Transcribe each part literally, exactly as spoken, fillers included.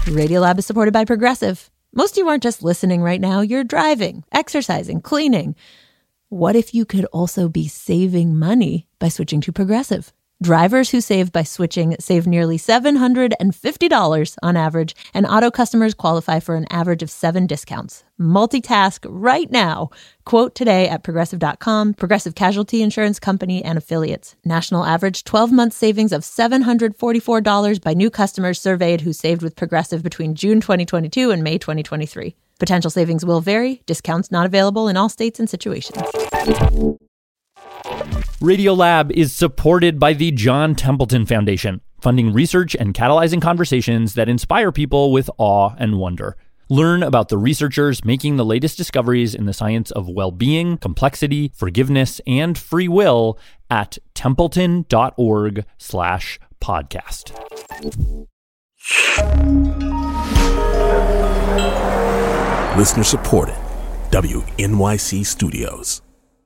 Radiolab is supported by Progressive. Most of you aren't just listening right now. You're driving, exercising, cleaning. What if you could also be saving money by switching to Progressive? Drivers who save by switching save nearly seven hundred fifty dollars on average, and auto customers qualify for an average of seven discounts. Multitask right now. Quote today at progressive dot com. Progressive Casualty Insurance Company and Affiliates. National average twelve-month savings of seven hundred forty-four dollars by new customers surveyed who saved with Progressive between June twenty twenty-two and May twenty twenty-three. Potential savings will vary. Discounts not available in all states and situations. Radiolab is supported by the John Templeton Foundation, funding research and catalyzing conversations that inspire people with awe and wonder. Learn about the researchers making the latest discoveries in the science of well-being, complexity, forgiveness, and free will at templeton.org slash podcast. Listener supported. W N Y C Studios.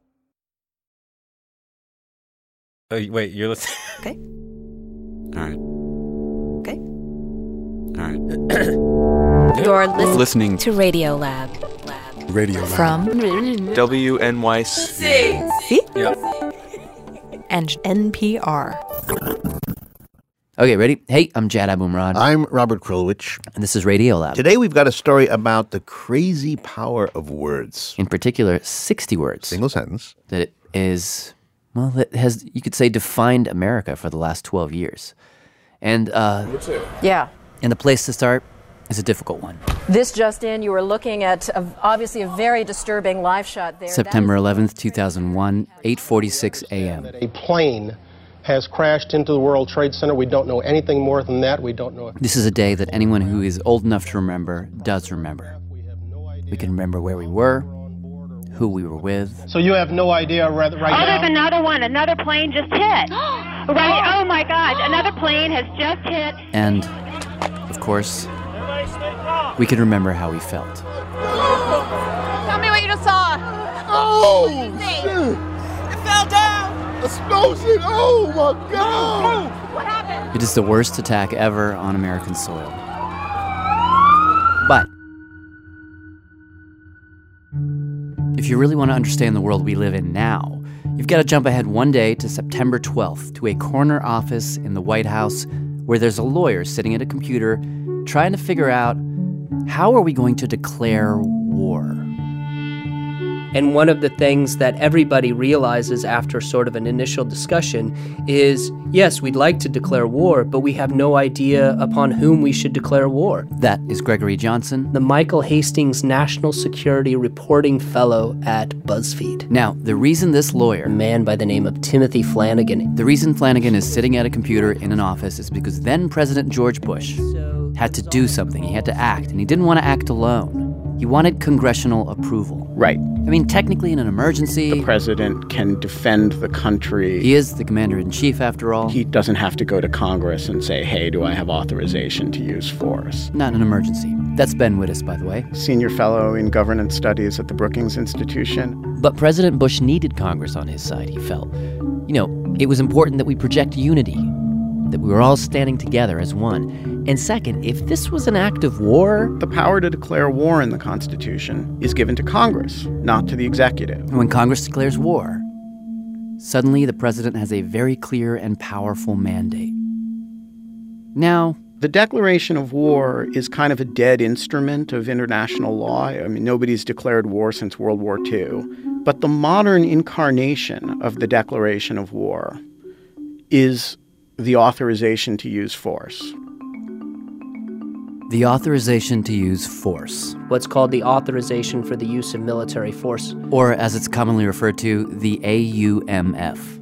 Oh, wait, you're listening? Okay. All right. Okay. All right. You're lis- Listening to Radiolab. Lab. Radio Lab. From W N Y C. C Yep. and N P R. Okay, ready? Hey, I'm Jad Abumrad. I'm Robert Krulwich. And this is Radiolab. Today we've got a story about the crazy power of words. In particular, sixty words. Single sentence. That it is, well, that has, you could say, defined America for the last twelve years. And, uh... Yeah. And the place to start is a difficult one. This just in, you were looking at a, obviously a very disturbing live shot there. September eleventh, two thousand one, eight forty-six a.m. A plane has crashed into the World Trade Center. We don't know anything more than that. We don't know. This is a day that anyone who is old enough to remember does remember. We can remember where we were, who we were with. So you have no idea right, right oh, now? There's another one. Another plane just hit. Right? Oh, my God. Another plane has just hit. And, of course, we can remember how we felt. Tell me what you just saw. Oh, shit! It fell down. Explosion! Oh, my God! What happened? It is the worst attack ever on American soil. But if you really want to understand the world we live in now, you've got to jump ahead one day to September twelfth to a corner office in the White House where there's a lawyer sitting at a computer trying to figure out, how are we going to declare war? And one of the things that everybody realizes after sort of an initial discussion is, yes, we'd like to declare war, but we have no idea upon whom we should declare war. That is Gregory Johnson, the Michael Hastings National Security Reporting Fellow at BuzzFeed. Now, the reason this lawyer, a man by the name of Timothy Flanagan, the reason Flanagan is sitting at a computer in an office is because then President George Bush so had to do something. He had to act, and he didn't want to act alone. He wanted congressional approval. Right. I mean, technically in an emergency, the president can defend the country. He is the commander-in-chief, after all. He doesn't have to go to Congress and say, hey, do I have authorization to use force? Not in an emergency. That's Ben Wittes, by the way. Senior fellow in governance studies at the Brookings Institution. But President Bush needed Congress on his side, he felt. You know, it was important that we project unity, that we were all standing together as one. And second, if this was an act of war... The power to declare war in the Constitution is given to Congress, not to the executive. And when Congress declares war, suddenly the president has a very clear and powerful mandate. Now... The declaration of war is kind of a dead instrument of international law. I mean, nobody's declared war since World War Two. But the modern incarnation of the declaration of war is the authorization to use force. The authorization to use force. What's called the authorization for the use of military force. Or, as it's commonly referred to, the A U M F.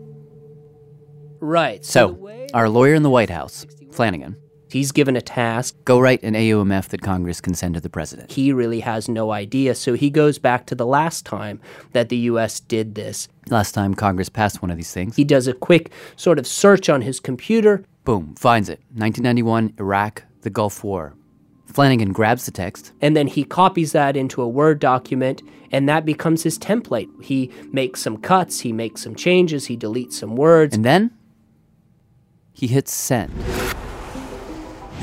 Right. So, so our lawyer in the White House, Flanagan, he's given a task. Go write an A U M F that Congress can send to the president. He really has no idea, so he goes back to the last time that the U S did this. Last time Congress passed one of these things. He does a quick sort of search on his computer. Boom, finds it. nineteen ninety-one, Iraq, the Gulf War. Flanagan grabs the text. And then he copies that into a Word document, and that becomes his template. He makes some cuts, he makes some changes, he deletes some words. And then he hits send.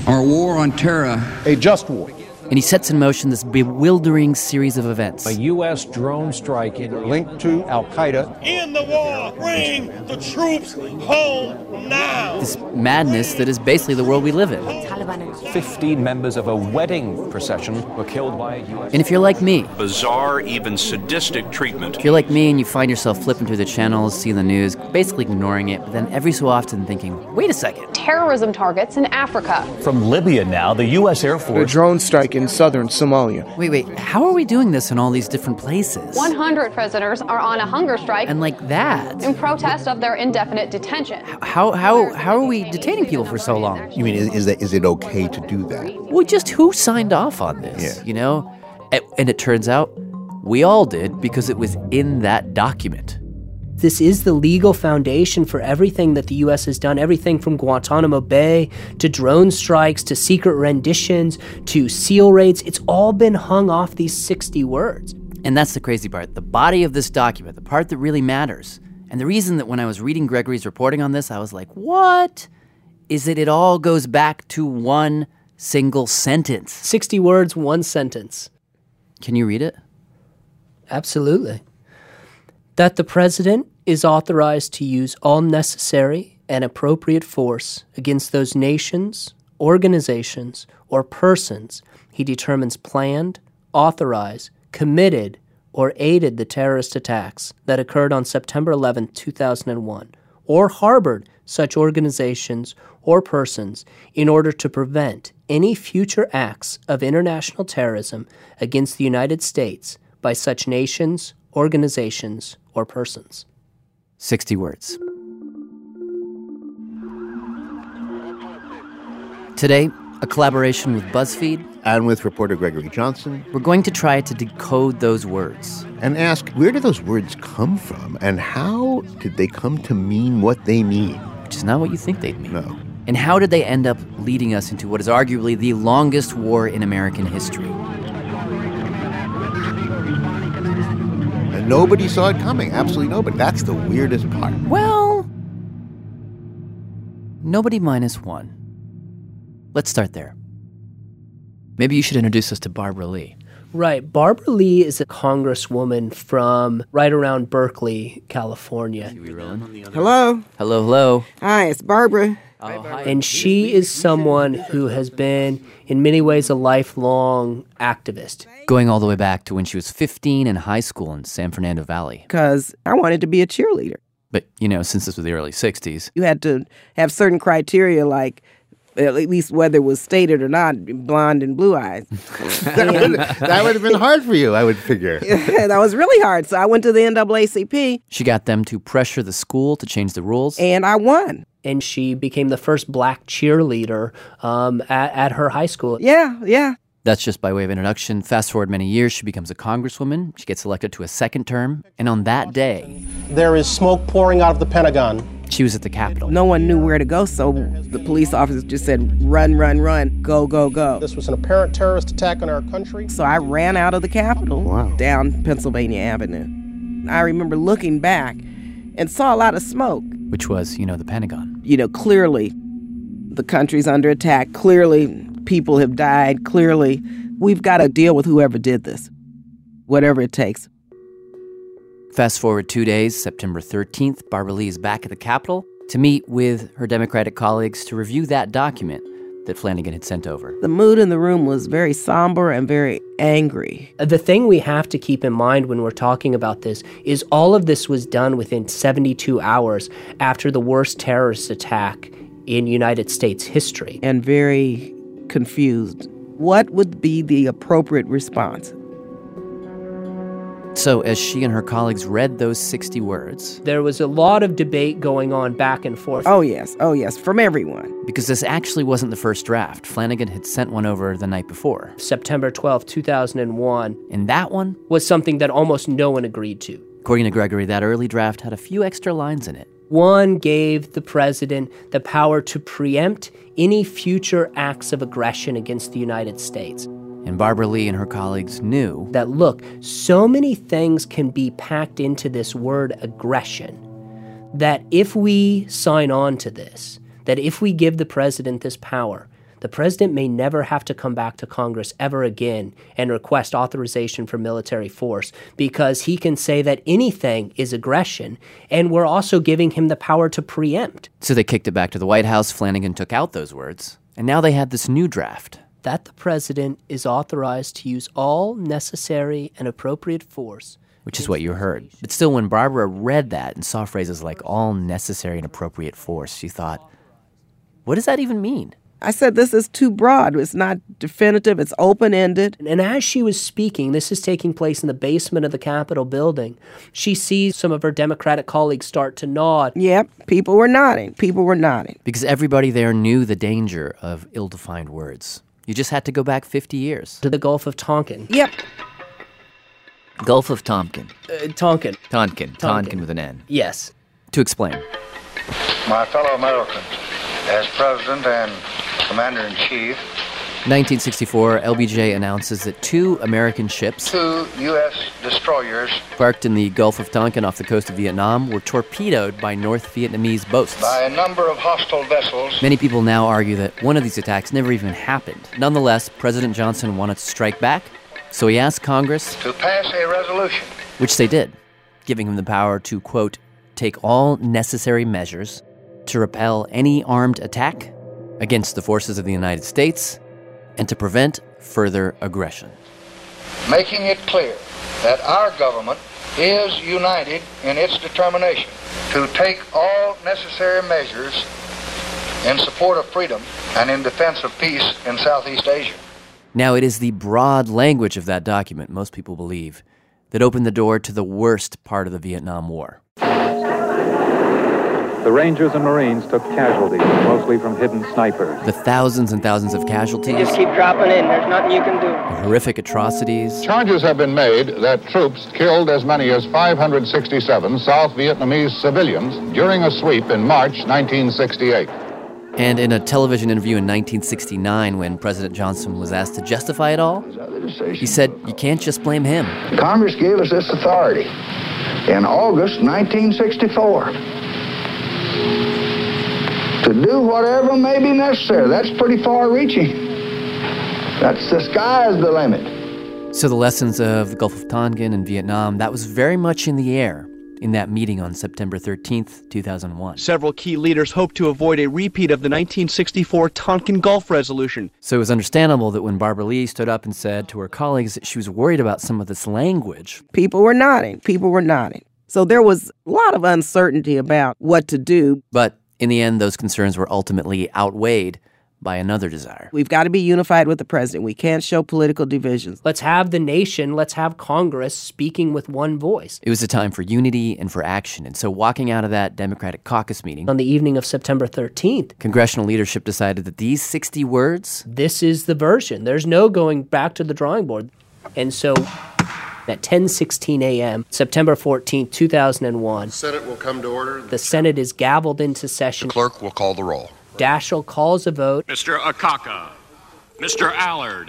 Our war on terror. A just war. And he sets in motion this bewildering series of events. A U S drone strike linked to al-Qaeda. End the war! Bring the troops home now! This madness that is basically the world we live in. Fifteen members of a wedding procession were killed by a U S... And if you're like me... Bizarre, even sadistic treatment. If you're like me and you find yourself flipping through the channels, seeing the news, basically ignoring it, but then every so often thinking, wait a second. Terrorism targets in Africa. From Libya now, the U S Air Force... A drone strike in southern Somalia. Wait, wait, how are we doing this in all these different places? one hundred prisoners are on a hunger strike. And like that. In protest of their indefinite detention. How how how are we detaining people for so long? You mean, is, is, that, is it okay to do that? Well, just who signed off on this, yeah. you know? And it turns out we all did because it was in that document. This is the legal foundation for everything that the U S has done, everything from Guantanamo Bay to drone strikes to secret renditions to SEAL raids. It's all been hung off these sixty words. And that's the crazy part. The body of this document, the part that really matters. And the reason that when I was reading Gregory's reporting on this, I was like, what? Is that it all goes back to one single sentence. sixty words, one sentence. Can you read it? Absolutely. That the president is authorized to use all necessary and appropriate force against those nations, organizations, or persons he determines planned, authorized, committed, or aided the terrorist attacks that occurred on September eleventh, two thousand one, or harbored such organizations or persons in order to prevent any future acts of international terrorism against the United States by such nations, organizations, or persons. sixty words. Today, a collaboration with BuzzFeed and with reporter Gregory Johnson. We're going to try to decode those words. And ask, where do those words come from? And how did they come to mean what they mean? Which is not what you think they'd mean. No. And how did they end up leading us into what is arguably the longest war in American history? And nobody saw it coming. Absolutely nobody. That's the weirdest part. Well, nobody minus one. Let's start there. Maybe you should introduce us to Barbara Lee. Right. Barbara Lee is a congresswoman from right around Berkeley, California. Hello. Hello, hello. Hi, it's Barbara. Oh, hi. And she is someone who has been, in many ways, a lifelong activist. Going all the way back to when she was fifteen in high school in San Fernando Valley. Because I wanted to be a cheerleader. But, you know, since this was the early sixties. You had to have certain criteria like, at least whether it was stated or not, blonde and blue eyes. that, would, that would have been hard for you, I would figure. That was really hard. So I went to the N double A C P. She got them to pressure the school to change the rules. And I won. And she became the first black cheerleader um, at, at her high school. Yeah, yeah. That's just by way of introduction. Fast forward many years, she becomes a congresswoman. She gets elected to a second term. And on that day... there is smoke pouring out of the Pentagon. She was at the Capitol. No one knew where to go, so the police officers just said, run, run, run, go, go, go. This was an apparent terrorist attack on our country. So I ran out of the Capitol wow. down Pennsylvania Avenue. I remember looking back and saw a lot of smoke. Which was, you know, the Pentagon. You know, clearly the country's under attack. Clearly people have died. Clearly we've got to deal with whoever did this, whatever it takes. Fast forward two days, September thirteenth, Barbara Lee is back at the Capitol to meet with her Democratic colleagues to review that document that Flanagan had sent over. The mood in the room was very somber and very angry. The thing we have to keep in mind when we're talking about this is all of this was done within seventy-two hours after the worst terrorist attack in United States history. And very confused. What would be the appropriate response? So as she and her colleagues read those sixty words... there was a lot of debate going on back and forth. Oh, yes. Oh, yes. From everyone. Because this actually wasn't the first draft. Flanagan had sent one over the night before. September twelfth, two thousand one. And that one? Was something that almost no one agreed to. According to Gregory, that early draft had a few extra lines in it. One gave the president the power to preempt any future acts of aggression against the United States. And Barbara Lee and her colleagues knew that, look, so many things can be packed into this word aggression that if we sign on to this, that if we give the president this power, the president may never have to come back to Congress ever again and request authorization for military force because he can say that anything is aggression, and we're also giving him the power to preempt. So they kicked it back to the White House. Flanagan took out those words, and now they had this new draft. That the president is authorized to use all necessary and appropriate force. Which is what you heard. But still, when Barbara read that and saw phrases like all necessary and appropriate force, she thought, what does that even mean? I said, this is too broad. It's not definitive. It's open-ended. And as she was speaking, this is taking place in the basement of the Capitol building, she sees some of her Democratic colleagues start to nod. Yep, people were nodding. People were nodding. Because everybody there knew the danger of ill-defined words. You just had to go back fifty years. To the Gulf of Tonkin. Yep. Gulf of Tonkin. Uh, Tonkin. Tonkin. Tonkin with an N. Yes. To explain. My fellow Americans, as President and Commander-in-Chief, nineteen sixty-four, L B J announces that two American ships, two U S destroyers, parked in the Gulf of Tonkin off the coast of Vietnam, were torpedoed by North Vietnamese boats. By a number of hostile vessels. Many people now argue that one of these attacks never even happened. Nonetheless, President Johnson wanted to strike back, so he asked Congress to pass a resolution, which they did, giving him the power to, quote, take all necessary measures to repel any armed attack against the forces of the United States and to prevent further aggression. Making it clear that our government is united in its determination to take all necessary measures in support of freedom and in defense of peace in Southeast Asia. Now, it is the broad language of that document, most people believe, that opened the door to the worst part of the Vietnam War. The Rangers and Marines took casualties, mostly from hidden snipers. The thousands and thousands of casualties. You just keep dropping in. There's nothing you can do. The horrific atrocities. Charges have been made that troops killed as many as five hundred sixty-seven South Vietnamese civilians during a sweep in March nineteen sixty-eight. And in a television interview in nineteen sixty-nine, when President Johnson was asked to justify it all, he said, you can't just blame him. Congress gave us this authority in August nineteen sixty-four. To do whatever may be necessary. That's pretty far-reaching. That's the sky's the limit. So the lessons of the Gulf of Tonkin and Vietnam, that was very much in the air in that meeting on September thirteenth, two thousand one. Several key leaders hoped to avoid a repeat of the nineteen sixty-four Tonkin Gulf Resolution. So it was understandable that when Barbara Lee stood up and said to her colleagues that she was worried about some of this language. People were nodding. People were nodding. So there was a lot of uncertainty about what to do. But in the end, those concerns were ultimately outweighed by another desire. We've got to be unified with the president. We can't show political divisions. Let's have the nation, let's have Congress speaking with one voice. It was a time for unity and for action. And so walking out of that Democratic caucus meeting on the evening of September thirteenth, congressional leadership decided that these sixty words, this is the version. There's no going back to the drawing board. And so at ten sixteen a.m., September fourteenth, two thousand one, the Senate will come to order. The Senate is gavelled into session. The clerk will call the roll. Daschle calls a vote. Mister Akaka, Mister Allard,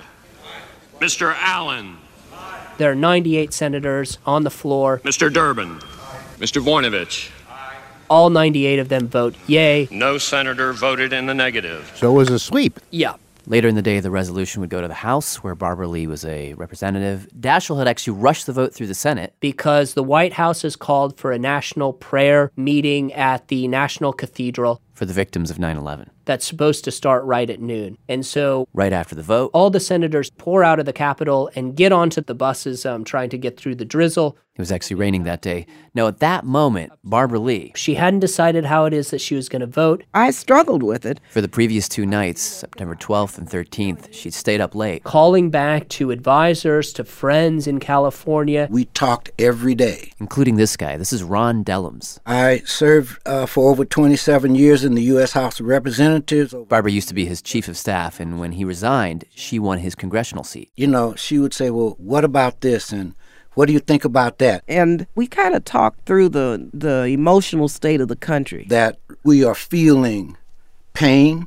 Mister Allen. There are ninety-eight senators on the floor. Mister Durbin, Mister Voinovich. All ninety-eight of them vote yay. No senator voted in the negative. So it was a sweep. Yeah. Later in the day, the resolution would go to the House, where Barbara Lee was a representative. Daschle had actually rushed the vote through the Senate. Because the White House has called for a national prayer meeting at the National Cathedral. For the victims of nine eleven. That's supposed to start right at noon. And so right after the vote, all the senators pour out of the Capitol and get onto the buses um, trying to get through the drizzle. It was actually raining that day. Now, at that moment, Barbara Lee... She hadn't decided how it is that she was going to vote. I struggled with it. For the previous two nights, September twelfth and thirteenth, she'd stayed up late. Calling back to advisors, to friends in California. We talked every day. Including this guy. This is Ron Dellums. I served uh, for over twenty-seven years in the U S House of Representatives. Barbara used to be his chief of staff, and when he resigned, she won his congressional seat. You know, she would say, well, what about this? And what do you think about that? And we kind of talked through the, the emotional state of the country. That we are feeling pain,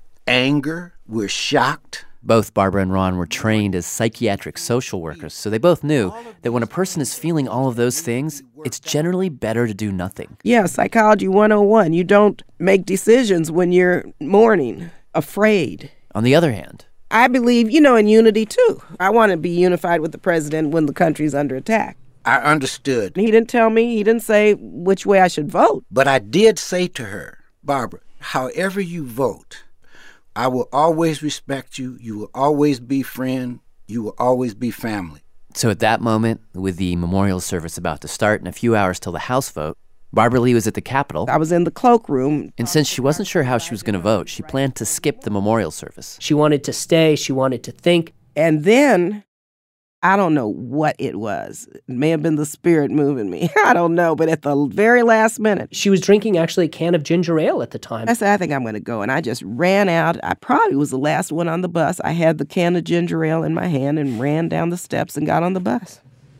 anger, we're shocked. Both Barbara and Ron were trained as psychiatric social workers, so they both knew that when a person is feeling all of those things, it's generally better to do nothing. Yeah, Psychology one oh one. You don't make decisions when you're mourning, afraid. On the other hand, I believe, you know, in unity, too. I want to be unified with the president when the country's under attack. I understood. He didn't tell me, he didn't say which way I should vote. But I did say to her, Barbara, however you vote, I will always respect you. You will always be friend. You will always be family. So at that moment, with the memorial service about to start and a few hours till the House vote, Barbara Lee was at the Capitol. I was in the cloakroom. And since she wasn't sure how she was going to vote, she planned to skip the memorial service. She wanted to stay. She wanted to think. And then, I don't know what it was. It may have been the spirit moving me. I don't know. But at the very last minute. She was drinking, actually, a can of ginger ale at the time. I said, I think I'm going to go. And I just ran out. I probably was the last one on the bus. I had the can of ginger ale in my hand and ran down the steps and got on the bus.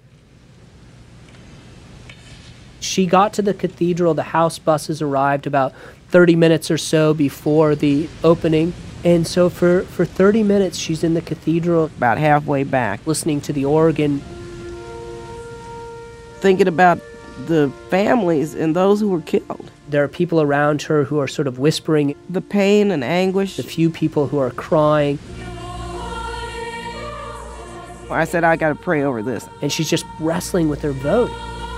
She got to the cathedral. The House buses arrived about thirty minutes or so before the opening. And so for, for thirty minutes, she's in the cathedral. About halfway back. Listening to the organ. Thinking about the families and those who were killed. There are people around her who are sort of whispering. The pain and anguish. The few people who are crying. I said, I got to pray over this. And she's just wrestling with her vote.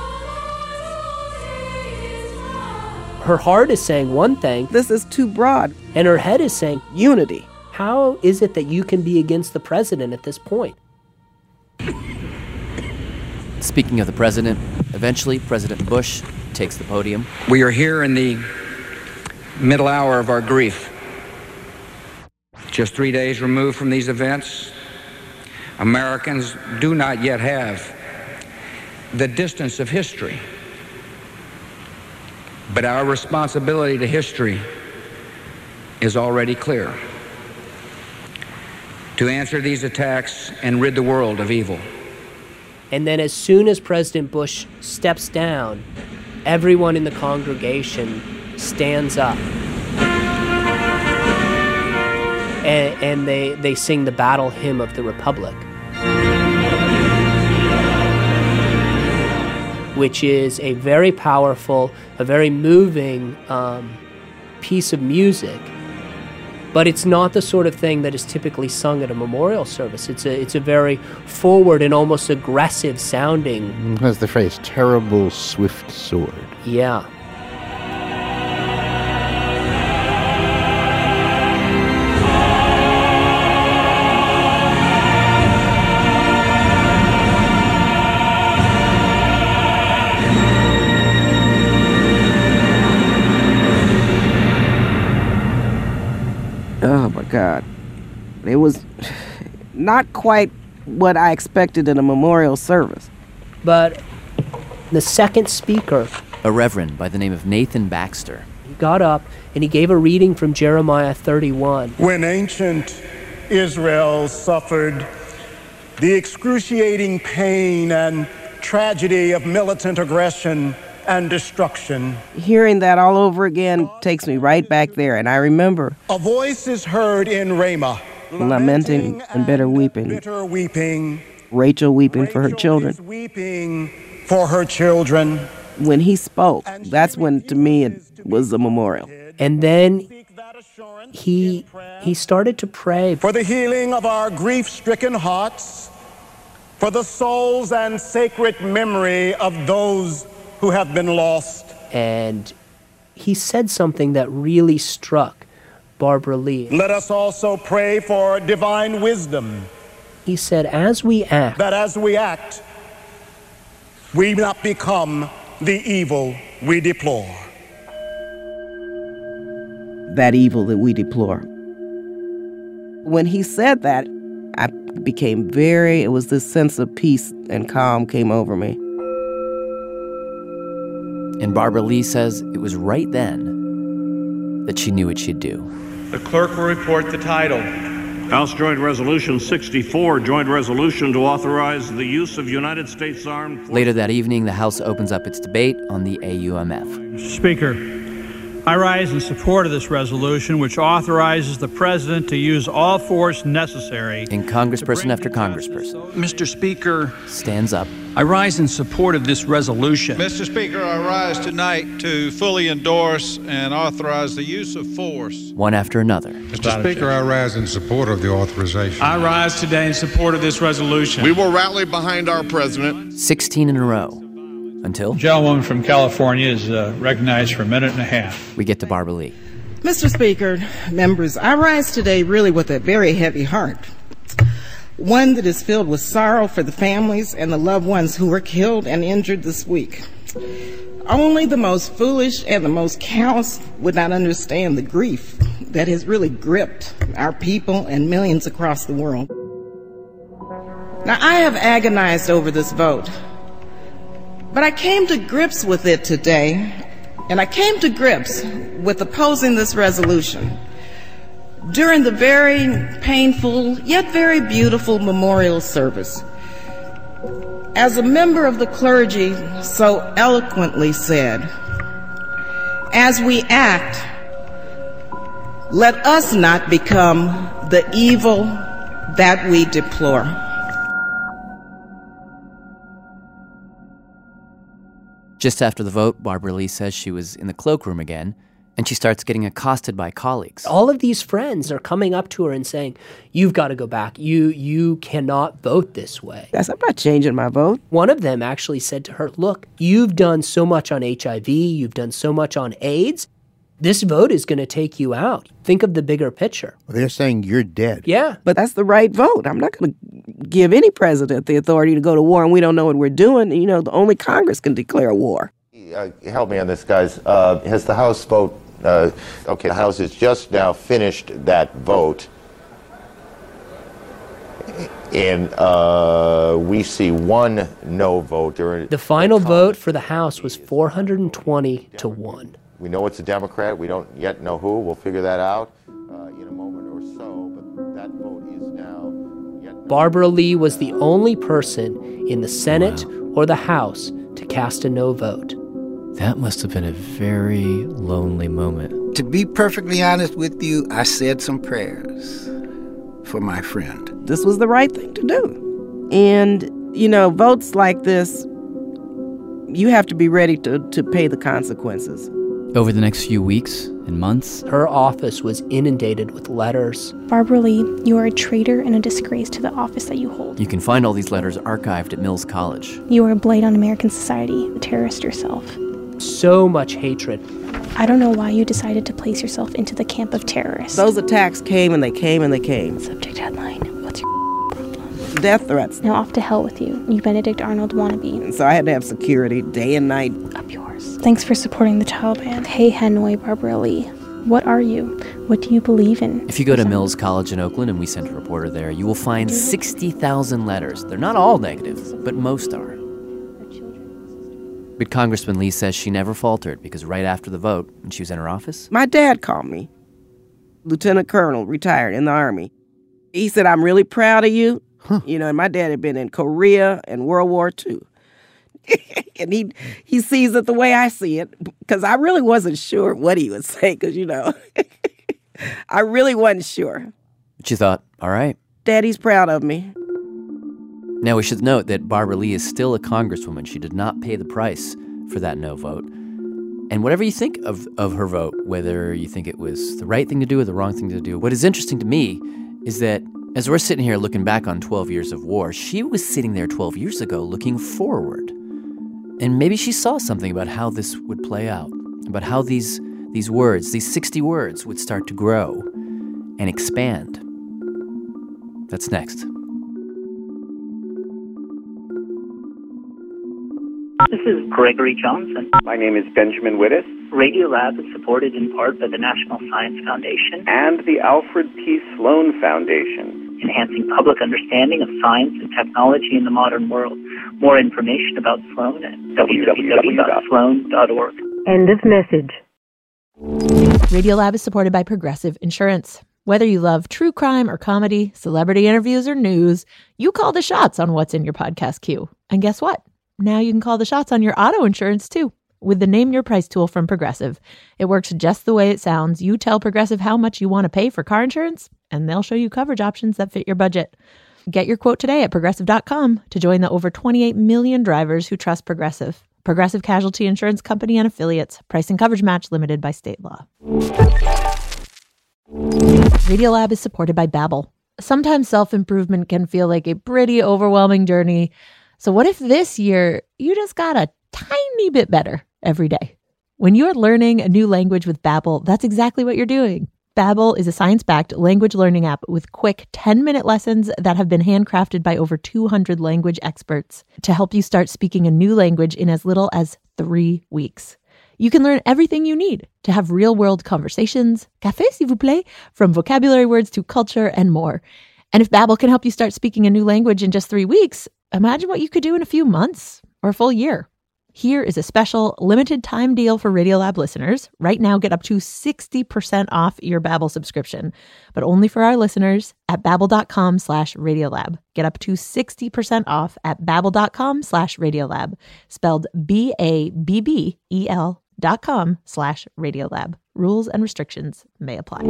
Her heart is saying one thing. This is too broad. And her head is saying unity. How is it that you can be against the president at this point? Speaking of the president, eventually President Bush takes the podium. We are here in the middle hour of our grief. Just three days removed from these events, Americans do not yet have the distance of history. But our responsibility to history is already clear. To answer these attacks and rid the world of evil. And then as soon as President Bush steps down, everyone in the congregation stands up. And, and they, they sing the battle hymn of the Republic, which is a very powerful, a very moving um, piece of music. But it's not the sort of thing that is typically sung at a memorial service. It's a, it's a very forward and almost aggressive sounding. It has the phrase, terrible swift sword. Yeah. Oh, my God. It was not quite what I expected in a memorial service. But the second speaker, a reverend by the name of Nathan Baxter, he got up and he gave a reading from Jeremiah thirty-one. When ancient Israel suffered the excruciating pain and tragedy of militant aggression and destruction. Hearing that all over again takes me right back there, and I remember a voice is heard in Ramah, lamenting and bitter weeping. Bitter weeping. Rachel weeping Rachel for her children. Is weeping for her children. When he spoke, that's when to me it was a memorial. And then he he started to pray for the healing of our grief-stricken hearts, for the souls and sacred memory of those who have been lost. And he said something that really struck Barbara Lee. Let us also pray for divine wisdom. He said, as we act, that as we act, we not become the evil we deplore. That evil that we deplore. When he said that, I became very, it was this sense of peace and calm came over me. And Barbara Lee says it was right then that she knew what she'd do. The clerk will report the title. House Joint Resolution sixty-four, joint resolution to authorize the use of United States Armed Forces. Later that evening, the House opens up its debate on the A U M F. Mister Speaker, I rise in support of this resolution, which authorizes the President to use all force necessary. And congressperson after congressperson, Mister Speaker, stands up. I rise in support of this resolution. Mister Speaker, I rise tonight to fully endorse and authorize the use of force. One after another. Mister Speaker, I rise in support of the authorization. I rise today in support of this resolution. We will rally behind our president. sixteen in a row. Until? The gentlewoman from California is uh, recognized for a minute and a half. We get to Barbara Lee. Mister Speaker, members, I rise today really with a very heavy heart. One that is filled with sorrow for the families and the loved ones who were killed and injured this week. Only the most foolish and the most callous would not understand the grief that has really gripped our people and millions across the world. Now, I have agonized over this vote, but I came to grips with it today, and I came to grips with opposing this resolution during the very painful yet very beautiful memorial service. As a member of the clergy so eloquently said, as we act, let us not become the evil that we deplore. Just after the vote, Barbara Lee says she was in the cloakroom again, and she starts getting accosted by colleagues. All of these friends are coming up to her and saying, you've got to go back. You you cannot vote this way. Yes, I'm not changing my vote. One of them actually said to her, look, you've done so much on H I V, you've done so much on AIDS. This vote is going to take you out. Think of the bigger picture. Well, they're saying you're dead. Yeah. But that's the right vote. I'm not going to give any president the authority to go to war, and we don't know what we're doing. You know, only Congress can declare war. Uh, help me on this, guys. Uh, has the House vote... Uh, okay, the House has just now finished that vote, and uh, we see one no vote. During the final vote for the House was four hundred twenty to one. We know it's a Democrat. We don't yet know who. We'll figure that out uh, in a moment or so, but that vote is now... Yet Barbara Lee was the only person in the Senate or the House to cast a no vote. That must have been a very lonely moment. To be perfectly honest with you, I said some prayers for my friend. This was the right thing to do. And, you know, votes like this, you have to be ready to, to pay the consequences. Over the next few weeks and months, her office was inundated with letters. Barbara Lee, you are a traitor and a disgrace to the office that you hold. You can find all these letters archived at Mills College. You are a blight on American society, a terrorist yourself. So much hatred. I don't know why you decided to place yourself into the camp of terrorists. Those attacks came and they came and they came. Subject headline, what's your problem? Death threats. Now off to hell with you, you Benedict Arnold wannabe. And so I had to have security day and night. Up yours. Thanks for supporting the Taliban. Hey Hanoi Barbara Lee. What are you? What do you believe in? If you go to Mills College in Oakland, and we sent a reporter there, you will find sixty thousand letters. They're not all negative, but most are. But Congressman Lee says she never faltered because right after the vote, when she was in her office... My dad called me, Lieutenant Colonel, retired in the Army. He said, I'm really proud of you. Huh. You know, and my dad had been in Korea and World War Two. And he he sees it the way I see it, because I really wasn't sure what he would say, because, you know, I really wasn't sure. But you thought, all right. Daddy's proud of me. Now, we should note that Barbara Lee is still a congresswoman. She did not pay the price for that no vote. And whatever you think of, of her vote, whether you think it was the right thing to do or the wrong thing to do, what is interesting to me is that as we're sitting here looking back on twelve years of war, she was sitting there twelve years ago looking forward. And maybe she saw something about how this would play out, about how these, these words, these sixty words, would start to grow and expand. That's next. This is Gregory Johnson. My name is Benjamin Wittes. Radiolab is supported in part by the National Science Foundation and the Alfred P. Sloan Foundation, enhancing public understanding of science and technology in the modern world. More information about Sloan at w w w dot sloan dot org. End of message. Radiolab is supported by Progressive Insurance. Whether you love true crime or comedy, celebrity interviews or news, you call the shots on what's in your podcast queue. And guess what? Now you can call the shots on your auto insurance, too, with the Name Your Price tool from Progressive. It works just the way it sounds. You tell Progressive how much you want to pay for car insurance, and they'll show you coverage options that fit your budget. Get your quote today at Progressive dot com to join the over twenty-eight million drivers who trust Progressive. Progressive Casualty Insurance Company and Affiliates. Price and coverage match limited by state law. Radiolab is supported by Babbel. Sometimes self-improvement can feel like a pretty overwhelming journey. So what if this year you just got a tiny bit better every day? When you're learning a new language with Babbel, that's exactly what you're doing. Babbel is a science-backed language learning app with quick ten-minute lessons that have been handcrafted by over two hundred language experts to help you start speaking a new language in as little as three weeks. You can learn everything you need to have real-world conversations, café s'il vous plaît, from vocabulary words to culture and more. And if Babbel can help you start speaking a new language in just three weeks, imagine what you could do in a few months or a full year. Here is a special limited time deal for Radiolab listeners. Right now, get up to sixty percent off your Babbel subscription, but only for our listeners at babbel.com slash Radiolab. Get up to sixty percent off at babbel.com slash Radiolab, spelled B A B B E L dot com slash Radiolab. Rules and restrictions may apply.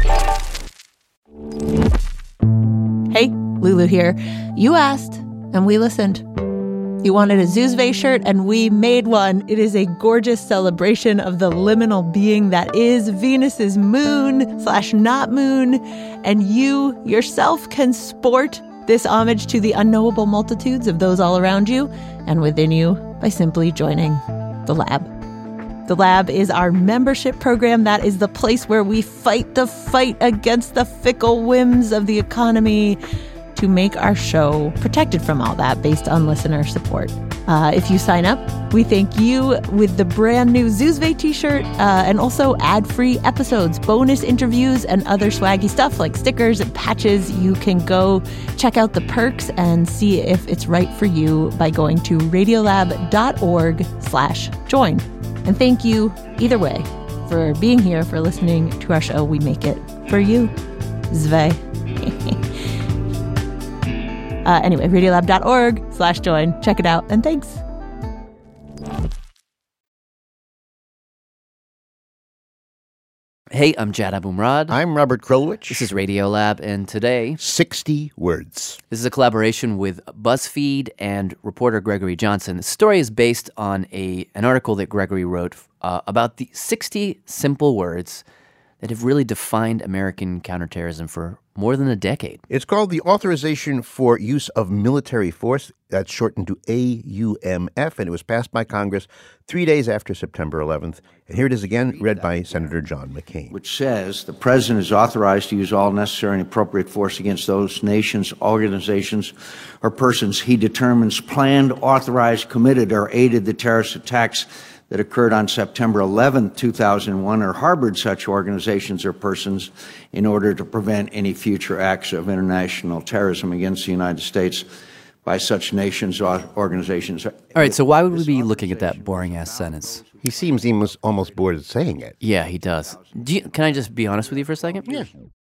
Hey, Lulu here. You asked, and we listened. You wanted a Zuzve shirt, and we made one. It is a gorgeous celebration of the liminal being that is Venus's moon slash not moon. And you yourself can sport this homage to the unknowable multitudes of those all around you and within you by simply joining the lab. The Lab is our membership program. That is the place where we fight the fight against the fickle whims of the economy to make our show protected from all that based on listener support. Uh, if you sign up, we thank you with the brand new Zuzve t-shirt uh, and also ad-free episodes, bonus interviews, and other swaggy stuff like stickers and patches. You can go check out the perks and see if it's right for you by going to radiolab.org slash join. And thank you, either way, for being here, for listening to our show. We make it for you. Zve. uh, anyway, radiolab.org slash join. Check it out, and thanks. Hey, I'm Jad Abumrad. I'm Robert Krulwich. This is Radiolab, and today... sixty words. This is a collaboration with BuzzFeed and reporter Gregory Johnson. The story is based on a an article that Gregory wrote uh, about the sixty simple words that have really defined American counterterrorism for more than a decade. It's called the Authorization for Use of Military Force. That's shortened to A U M F, and it was passed by Congress three days after September eleventh. And here it is again, read by Senator John McCain. Which says the president is authorized to use all necessary and appropriate force against those nations, organizations, or persons he determines planned, authorized, committed, or aided the terrorist attacks that occurred on September eleventh, two thousand one, or harbored such organizations or persons in order to prevent any future acts of international terrorism against the United States by such nations or organizations. All right, so why would we be looking at that boring-ass sentence? He seems almost, almost bored of saying it. Yeah, he does. Do you, can I just be honest with you for a second? Yeah.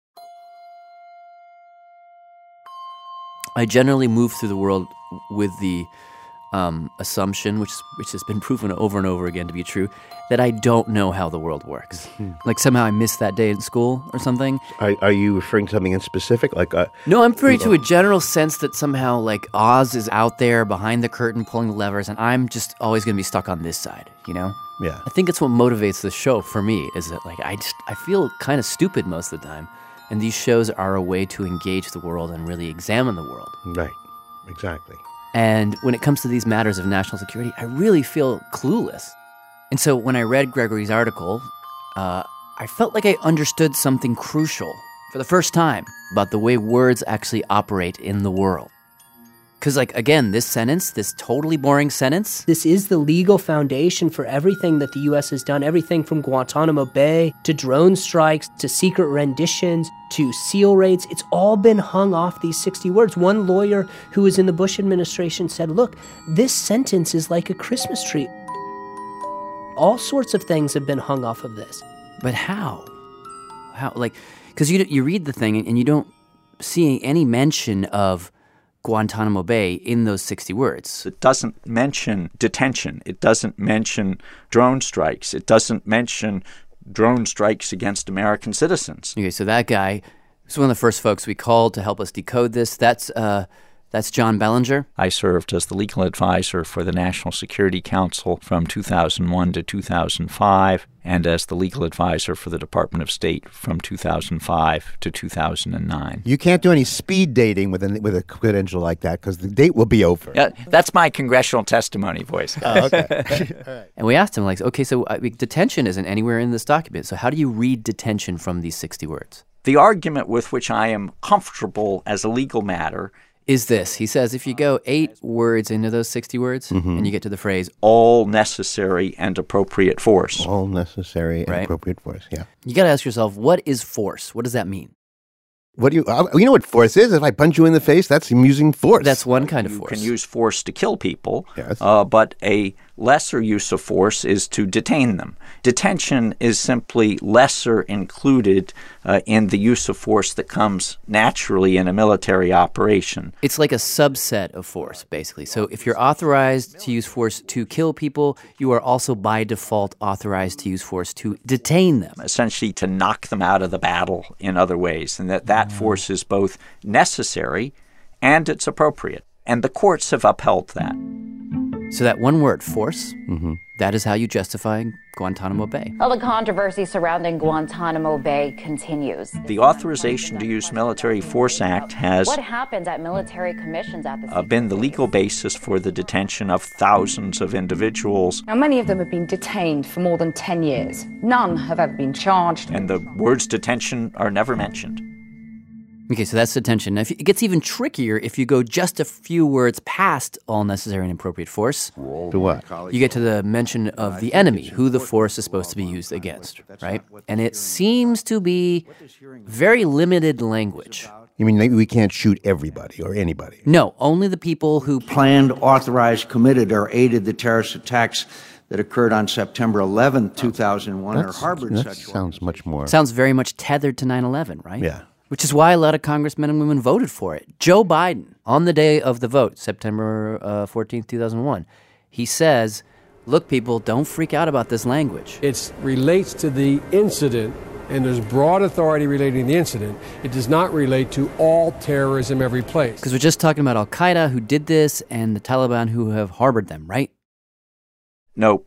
I generally move through the world with the um, assumption, which which has been proven over and over again to be true, that I don't know how the world works. Hmm. Like somehow I missed that day in school or something. Are, are you referring to something in specific? Like uh, No, I'm referring to a general sense that somehow like Oz is out there behind the curtain pulling the levers, and I'm just always going to be stuck on this side, you know? Yeah. I think it's what motivates the show for me, is that like I just I feel kind of stupid most of the time, and these shows are a way to engage the world and really examine the world. Right. Exactly. And when it comes to these matters of national security, I really feel clueless. And so when I read Gregory's article, uh, I felt like I understood something crucial for the first time about the way words actually operate in the world. Because, like, again, this sentence, this totally boring sentence... This is the legal foundation for everything that the U S has done, everything from Guantanamo Bay to drone strikes to secret renditions to SEAL raids. It's all been hung off these sixty words. One lawyer who was in the Bush administration said, look, this sentence is like a Christmas tree. All sorts of things have been hung off of this. But how? How? Like, because you, you read the thing and you don't see any mention of Guantanamo Bay in those sixty words. It doesn't mention detention. It doesn't mention drone strikes. It doesn't mention drone strikes against American citizens. Okay, so that guy So one of the first folks we called to help us decode this, that's uh, that's John Bellinger. I served as the legal advisor for the National Security Council from two thousand one to two thousand five, and as the legal advisor for the Department of State from two thousand five to two thousand nine. You can't do any speed dating with a, with a credential like that because the date will be over. Yeah, that's my congressional testimony voice. Oh, okay. All right. And we asked him, like, okay, so uh, detention isn't anywhere in this document. So how do you read detention from these sixty words? The argument with which I am comfortable as a legal matter is this. He says if you go eight words into those sixty words Mm-hmm. and you get to the phrase, all necessary and appropriate force. All necessary and Right. appropriate force, yeah. you got to ask yourself, what is force? What does that mean? What do you, uh, you know what force is? If I punch you in the face, that's I'm using force. That's one kind of You force. can use force to kill people, Yes. uh, but a lesser use of force is to detain them. Detention is simply lesser included uh, in the use of force that comes naturally in a military operation. It's like a subset of force, basically. So if you're authorized to use force to kill people, you are also by default authorized to use force to detain them. Essentially to knock them out of the battle in other ways, and that that force is both necessary and it's appropriate. And the courts have upheld that. So that one word, force, Mm-hmm. that is how you justify Guantanamo Bay. Well, the controversy surrounding Guantanamo Bay continues. The Authorization to Use Military Force Act has What happens at military commissions at the uh, been the legal basis for the detention of thousands of individuals. Now, many of them have been detained for more than ten years. None have ever been charged. And the words detention are never mentioned. Okay, so that's detention. Now, if you, it gets even trickier if you go just a few words past all necessary and appropriate force. To what? You get to the mention of the enemy, who the force is supposed to be used against, right? And it seems to be very limited language. You mean maybe we can't shoot everybody or anybody? No, only the people who planned, authorized, committed, or aided the terrorist attacks that occurred on September eleventh, two thousand one, or That's- harbored that such sounds much more. sounds very much tethered to nine eleven, right? Yeah. Which is why a lot of congressmen and women voted for it. Joe Biden, on the day of the vote, September uh, fourteenth, two thousand one, he says, look, people, don't freak out about this language. It relates to the incident, and there's broad authority relating to the incident. It does not relate to all terrorism every place. Because we're just talking about Al-Qaeda who did this and the Taliban who have harbored them, right? No.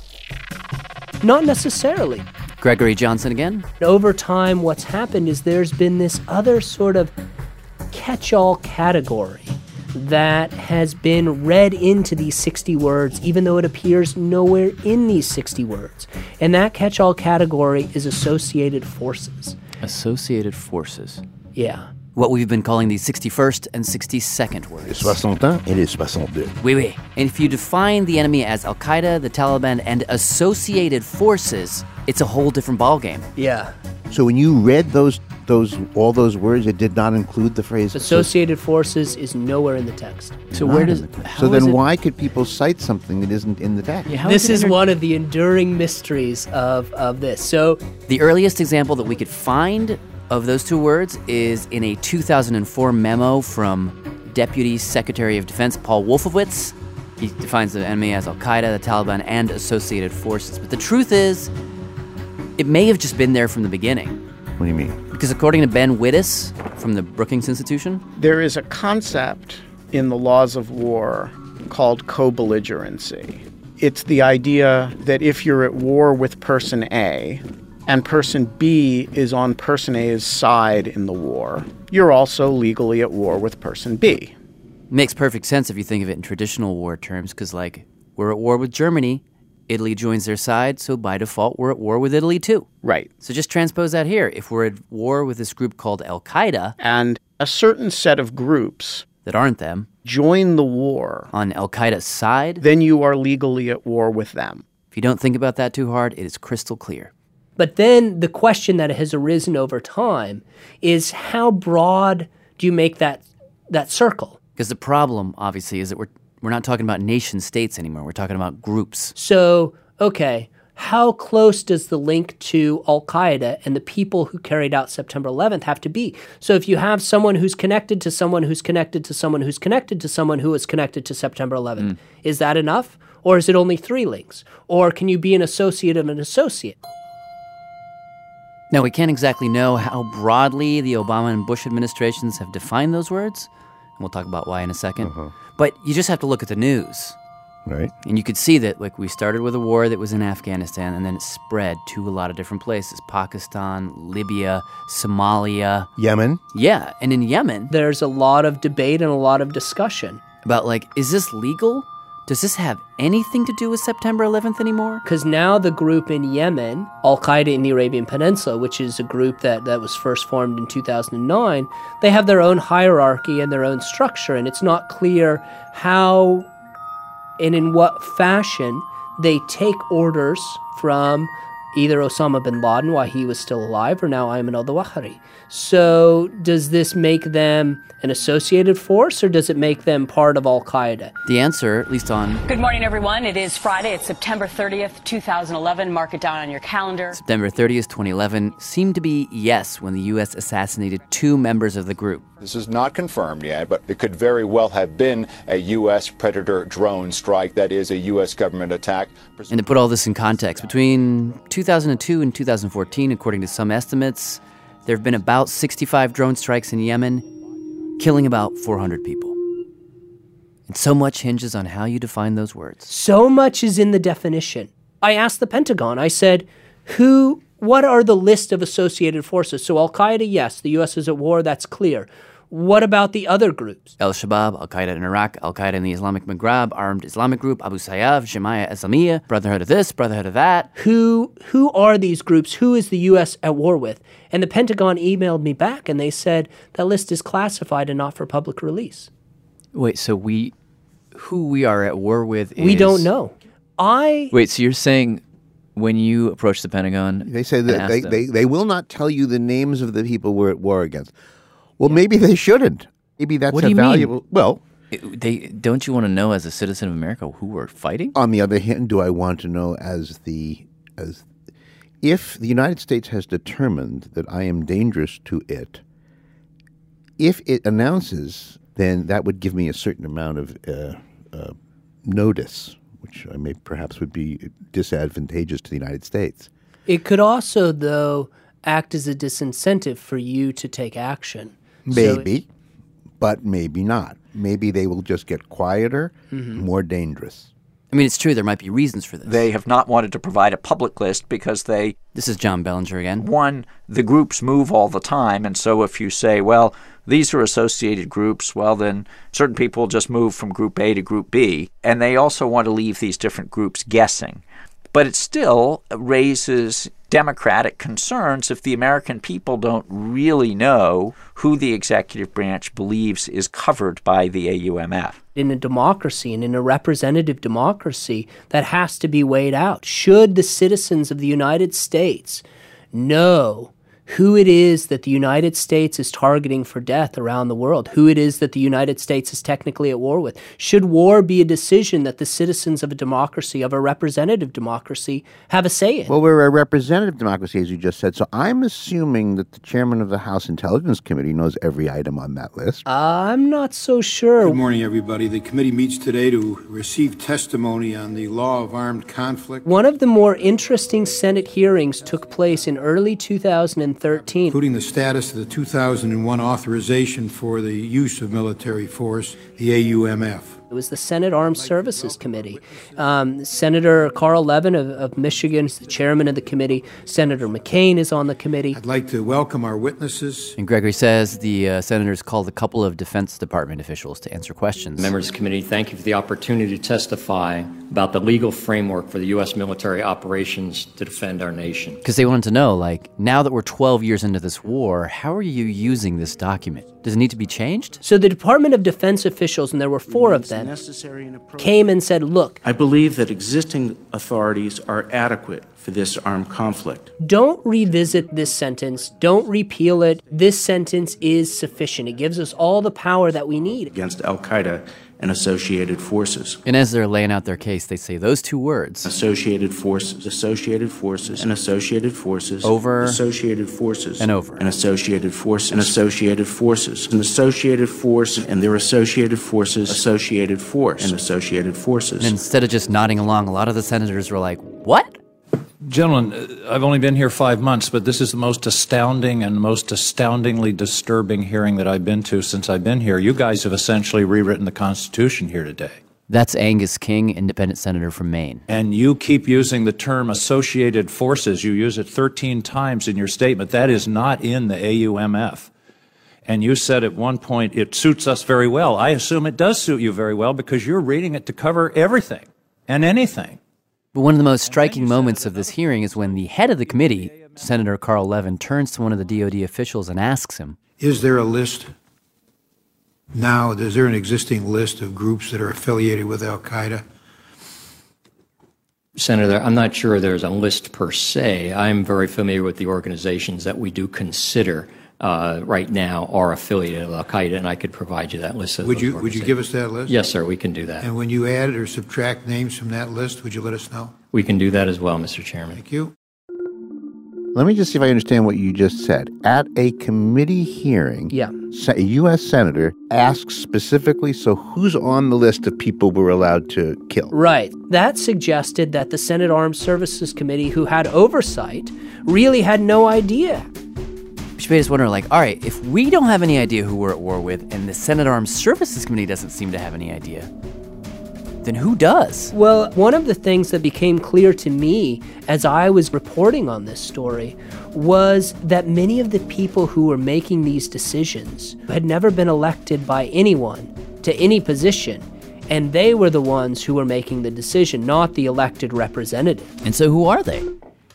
Not necessarily. Gregory Johnson again? Over time, what's happened is there's been this other sort of catch-all category that has been read into these sixty words, even though it appears nowhere in these sixty words. And that catch-all category is associated forces. Associated forces. Yeah. What we've been calling the sixty-first and sixty-second words. soixante-un et les soixante-deux. Oui, oui. And if you define the enemy as Al-Qaeda, the Taliban, and associated forces, it's a whole different ballgame. Yeah. So when you read those, those, all those words, it did not include the phrase Associated forces is nowhere in the text. So where does? So then why could people cite something that isn't in the text? Yeah, This is one of the enduring mysteries of, of this. So The earliest example that we could find of those two words is in a two thousand four memo from Deputy Secretary of Defense Paul Wolfowitz. He defines the enemy as Al-Qaeda, the Taliban, and associated forces. But the truth is, it may have just been there from the beginning. What do you mean? Because according to Ben Wittes from the Brookings Institution, there is a concept in the laws of war called co-belligerency. It's the idea that if you're at war with person A, and person B is on person A's side in the war, you're also legally at war with person B. makes perfect sense if you think of it in traditional war terms, because, like, we're at war with Germany, Italy joins their side, so by default, we're at war with Italy too. Right. So just transpose that here. If we're at war with this group called Al-Qaeda, and a certain set of groups that aren't them join the war on Al-Qaeda's side, then you are legally at war with them. If you don't think about that too hard, it is crystal clear. But then the question that has arisen over time is how broad do you make that that circle? Because the problem, obviously, is that we're we're not talking about nation states anymore. We're talking about groups. So, okay, how close does the link to Al-Qaeda and the people who carried out September eleventh have to be? So if you have someone who's connected to someone who's connected to someone who's connected to someone who is connected to September eleventh, mm. is that enough? Or is it only three links? Or can you be an associate of an associate? Now, we can't exactly know how broadly the Obama and Bush administrations have defined those words, and we'll talk about why in a second. Uh-huh. But you just have to look at the news. Right. And you could see that, like, we started with a war that was in Afghanistan, and then it spread to a lot of different places. Pakistan, Libya, Somalia. Yemen. Yeah, and in Yemen, there's a lot of debate and a lot of discussion about, like, is this legal? Does this have anything to do with September eleventh anymore? Because now the group in Yemen, Al-Qaeda in the Arabian Peninsula, which is a group that, that was first formed in two thousand nine, they have their own hierarchy and their own structure, and it's not clear how and in what fashion they take orders from either Osama bin Laden while he was still alive or now Ayman al-Zawahiri. So does this make them an associated force or does it make them part of Al-Qaeda? The answer, at least on... Good morning, everyone. It is Friday. It's September thirtieth, two thousand eleven. Mark it down on your calendar. September thirtieth, twenty eleven seemed to be yes when the U S assassinated two members of the group. This is not confirmed yet, but it could very well have been a U S Predator drone strike. That is a U S government attack. And to put all this in context, between two thousand two and two thousand fourteen, according to some estimates, there have been about sixty-five drone strikes in Yemen, killing about four hundred people. And so much hinges on how you define those words. So much is in the definition. I asked the Pentagon, I said, who, what are the list of associated forces? So Al-Qaeda, yes, the U S is at war, that's clear. What about the other groups? Al-Shabaab, Al-Qaeda in Iraq, Al-Qaeda in the Islamic Maghreb, Armed Islamic Group, Abu Sayyaf, Jama'at Islamiyah, Brotherhood of this, Brotherhood of that. Who who are these groups? Who is the U S at war with? And the Pentagon emailed me back and they said that list is classified and not for public release. Wait, so we, who we are at war with is... We don't know. I... Wait, so you're saying when you approach the Pentagon... They say that they, them, they, they will not tell you the names of the people we're at war against. Well, maybe they shouldn't. Maybe that's what do a you valuable... Mean? Well... It, they don't you want to know as a citizen of America who we're fighting? On the other hand, do I want to know as the... as if the United States has determined that I am dangerous to it, if it announces, then that would give me a certain amount of uh, uh, notice, which I may perhaps would be disadvantageous to the United States. It could also, though, act as a disincentive for you to take action. Maybe, so, but maybe not. Maybe they will just get quieter, mm-hmm. more dangerous. I mean, it's true, there might be reasons for this. They have not wanted to provide a public list because they... This is John Bellinger again. One, the groups move all the time, and so if you say, well, these are associated groups, well, then certain people just move from group A to group B, and they also want to leave these different groups guessing. But it still raises democratic concerns if the American people don't really know who the executive branch believes is covered by the A U M F. In a democracy and in a representative democracy, that has to be weighed out. Should the citizens of the United States know who it is that the United States is targeting for death around the world, who it is that the United States is technically at war with? Should war be a decision that the citizens of a democracy, of a representative democracy, have a say in? Well, we're a representative democracy, as you just said, so I'm assuming that the chairman of the House Intelligence Committee knows every item on that list. I'm not so sure. Good morning, everybody. The committee meets today to receive testimony on the law of armed conflict. One of the more interesting Senate hearings took place in early two thousand thirteen. Including the status of the two thousand one authorization for the use of military force, the A U M F. It was the Senate Armed Services Committee. Um, Senator Carl Levin of, of Michigan is the chairman of the committee. Senator McCain is on the committee. I'd like to welcome our witnesses. And Gregory says the uh, senators called a couple of Defense Department officials to answer questions. Members of the committee, thank you for the opportunity to testify about the legal framework for the U S military operations to defend our nation. Because they wanted to know, like, now that we're twelve years into this war, how are you using this document? Does it need to be changed? So the Department of Defense officials, and there were four of them, came and said, look, I believe that existing authorities are adequate for this armed conflict. Don't revisit this sentence. Don't repeal it. This sentence is sufficient. It gives us all the power that we need. Against al-Qaeda and associated forces. And as they're laying out their case, they say those two words. Associated forces, associated forces, and associated forces. Over. Associated forces. And over. And associated forces. And associated forces. An associated force and their associated forces. Associated force. And associated forces. And instead of just nodding along, a lot of the senators were like, what? Gentlemen, I've only been here five months, but this is the most astounding and most astoundingly disturbing hearing that I've been to since I've been here. You guys have essentially rewritten the Constitution here today. That's Angus King, independent senator from Maine. And you keep using the term associated forces. You use it thirteen times in your statement. That is not in the A U M F. And you said at one point, it suits us very well. I assume it does suit you very well because you're reading it to cover everything and anything. But one of the most striking moments of this hearing is when the head of the committee, Senator Carl Levin, turns to one of the D O D officials and asks him, Is there a list now? Is there an existing list of groups that are affiliated with al-Qaeda? Senator, I'm not sure there's a list per se. I'm very familiar with the organizations that we do consider uh, right now are affiliated with al-Qaeda, and I could provide you that list. Of would you Would you give us that list? Yes, sir, we can do that. And when you add or subtract names from that list, would you let us know? We can do that as well, Mister Chairman. Thank you. Let me just see if I understand what you just said. At a committee hearing, yeah. a U S senator asks specifically, so who's on the list of people we're allowed to kill? Right. That suggested that the Senate Armed Services Committee, who had oversight, really had no idea. Which made us wonder, like, all right, if we don't have any idea who we're at war with and the Senate Armed Services Committee doesn't seem to have any idea, then who does? Well, one of the things that became clear to me as I was reporting on this story was that many of the people who were making these decisions had never been elected by anyone to any position, and they were the ones who were making the decision, not the elected representative. And so who are they? Is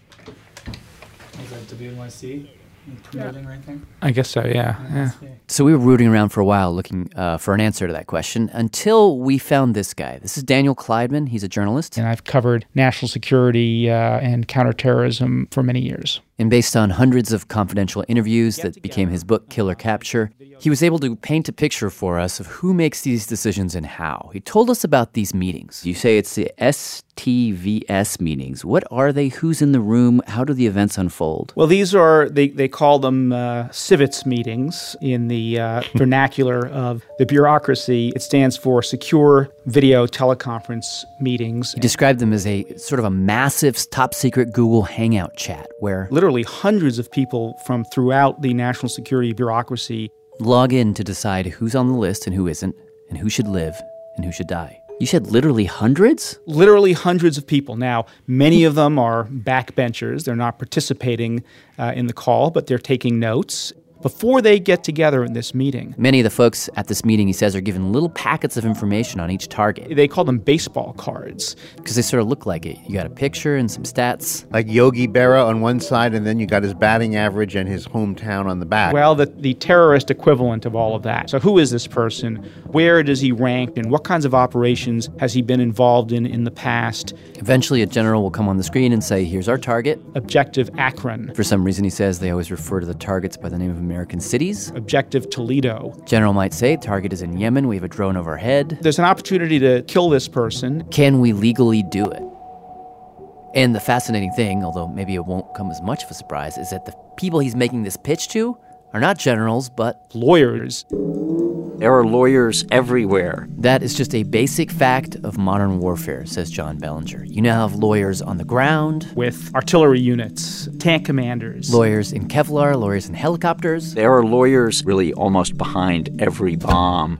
that W N Y C? Promoting or anything? I guess so, yeah. yeah. So we were rooting around for a while looking uh, for an answer to that question until we found this guy. This is Daniel Kleidman. He's a journalist. And I've covered national security uh, and counterterrorism for many years. And based on hundreds of confidential interviews that became his book, Killer Capture, he was able to paint a picture for us of who makes these decisions and how. He told us about these meetings. You say it's the S T V S meetings. What are they? Who's in the room? How do the events unfold? Well, these are, they, they call them uh, CIVETS meetings in the uh, vernacular of the bureaucracy. It stands for Secure Video Teleconference Meetings. He described them as a sort of a massive, top-secret Google Hangout chat where literally hundreds of people from throughout the national security bureaucracy log in to decide who's on the list and who isn't, and who should live and who should die. You said literally hundreds? Literally hundreds of people. Now, many of them are backbenchers. They're not participating uh, in the call, but they're taking notes. Before they get together in this meeting, many of the folks at this meeting, he says, are given little packets of information on each target. They call them baseball cards. Because they sort of look like it. You got a picture and some stats. Like Yogi Berra on one side, and then you got his batting average and his hometown on the back. Well, the, the terrorist equivalent of all of that. So who is this person? Where does he rank? And what kinds of operations has he been involved in in the past? Eventually, a general will come on the screen and say, here's our target. Objective Akron. For some reason, he says they always refer to the targets by the name of American cities. Objective Toledo. General might say, target is in Yemen. We have a drone overhead. There's an opportunity to kill this person. Can we legally do it? And the fascinating thing, although maybe it won't come as much of a surprise, is that the people he's making this pitch to are not generals, but lawyers. There are lawyers everywhere. That is just a basic fact of modern warfare, says John Bellinger. You now have lawyers on the ground. With artillery units, tank commanders. Lawyers in Kevlar, lawyers in helicopters. There are lawyers really almost behind every bomb.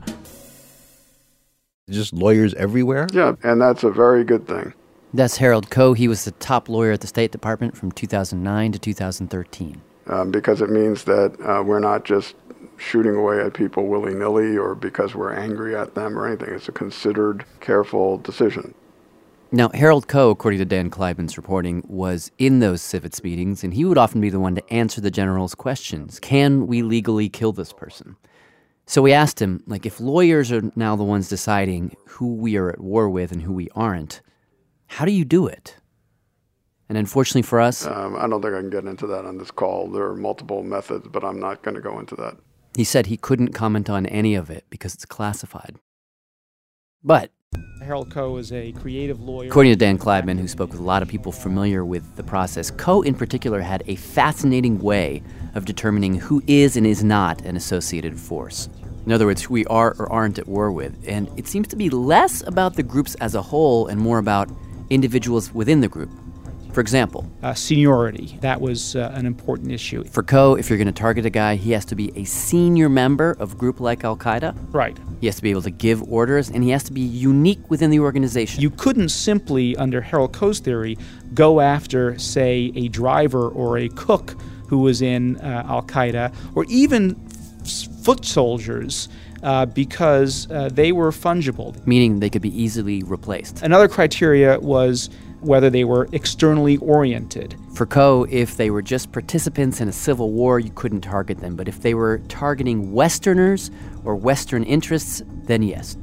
Just lawyers everywhere? Yeah, and that's a very good thing. That's Harold Koh. He was the top lawyer at the State Department from two thousand nine to two thousand thirteen. Um, because it means that uh, we're not just shooting away at people willy-nilly or because we're angry at them or anything. It's a considered, careful decision. Now, Harold Koh, according to Dan Kleidman's reporting, was in those CIVETS meetings, and he would often be the one to answer the general's questions. Can we legally kill this person? So we asked him, like, if lawyers are now the ones deciding who we are at war with and who we aren't, how do you do it? And unfortunately for us... Um, I don't think I can get into that on this call. There are multiple methods, but I'm not going to go into that. He said he couldn't comment on any of it because it's classified. But Harold Koh is a creative lawyer. According to Dan Kleidman, who spoke with a lot of people familiar with the process, Koh in particular had a fascinating way of determining who is and is not an associated force. In other words, who we are or aren't at war with. And it seems to be less about the groups as a whole and more about individuals within the group. For example, uh, seniority. That was uh, an important issue. For Coe, if you're going to target a guy, he has to be a senior member of a group like Al-Qaeda. Right. He has to be able to give orders, and he has to be unique within the organization. You couldn't simply, under Harold Coe's theory, go after, say, a driver or a cook who was in uh, Al-Qaeda, or even f- foot soldiers, uh, because uh, they were fungible. Meaning they could be easily replaced. Another criteria was whether they were externally oriented. For Coe, if they were just participants in a civil war, you couldn't target them. But if they were targeting Westerners or Western interests, then yes.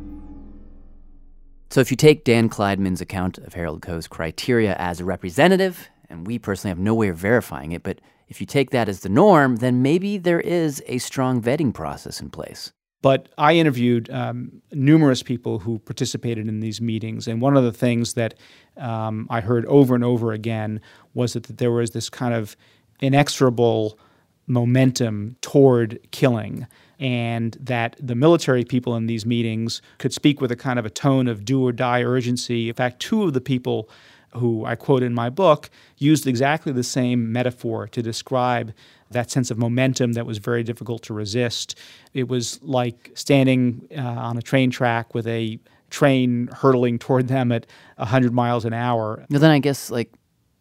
So if you take Dan Kleidman's account of Harold Coe's criteria as a representative, and we personally have no way of verifying it, but if you take that as the norm, then maybe there is a strong vetting process in place. But I interviewed um, numerous people who participated in these meetings, and one of the things that um, I heard over and over again was that, that there was this kind of inexorable momentum toward killing, and that the military people in these meetings could speak with a kind of a tone of do-or-die urgency. In fact, two of the people who I quote in my book used exactly the same metaphor to describe that sense of momentum that was very difficult to resist. It was like standing uh, on a train track with a train hurtling toward them at one hundred miles an hour. Now then I guess, like,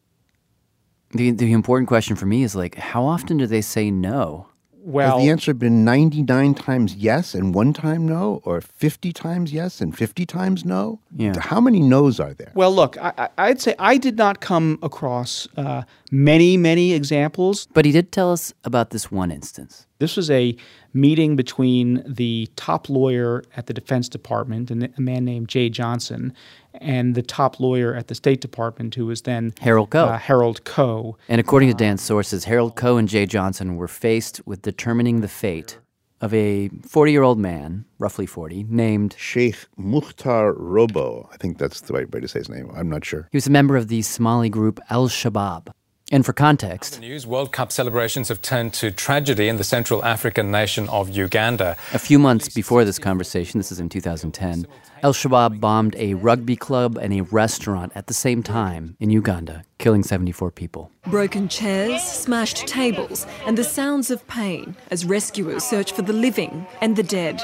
the the important question for me is, like, how often do they say no? Well, has the answer been ninety-nine times yes and one time no, or fifty times yes and fifty times no? Yeah. How many no's are there? Well, look, I, I'd say I did not come across uh, many, many examples. But he did tell us about this one instance. This was a meeting between the top lawyer at the Defense Department, a man named Jay Johnson, and the top lawyer at the State Department, who was then Harold Coe. Uh, Harold Coe. And according to Dan's sources, Harold Coe and Jay Johnson were faced with determining the fate of a forty-year-old man, roughly forty, named Sheikh Mukhtar Robo. I think that's the right way to say his name. I'm not sure. He was a member of the Somali group Al-Shabaab. And for context, the news, World Cup celebrations have turned to tragedy in the Central African nation of Uganda. A few months before this conversation, this is in two thousand ten, Al-Shabaab bombed a rugby club and a restaurant at the same time in Uganda, killing seventy-four people. Broken chairs, smashed tables, and the sounds of pain as rescuers search for the living and the dead.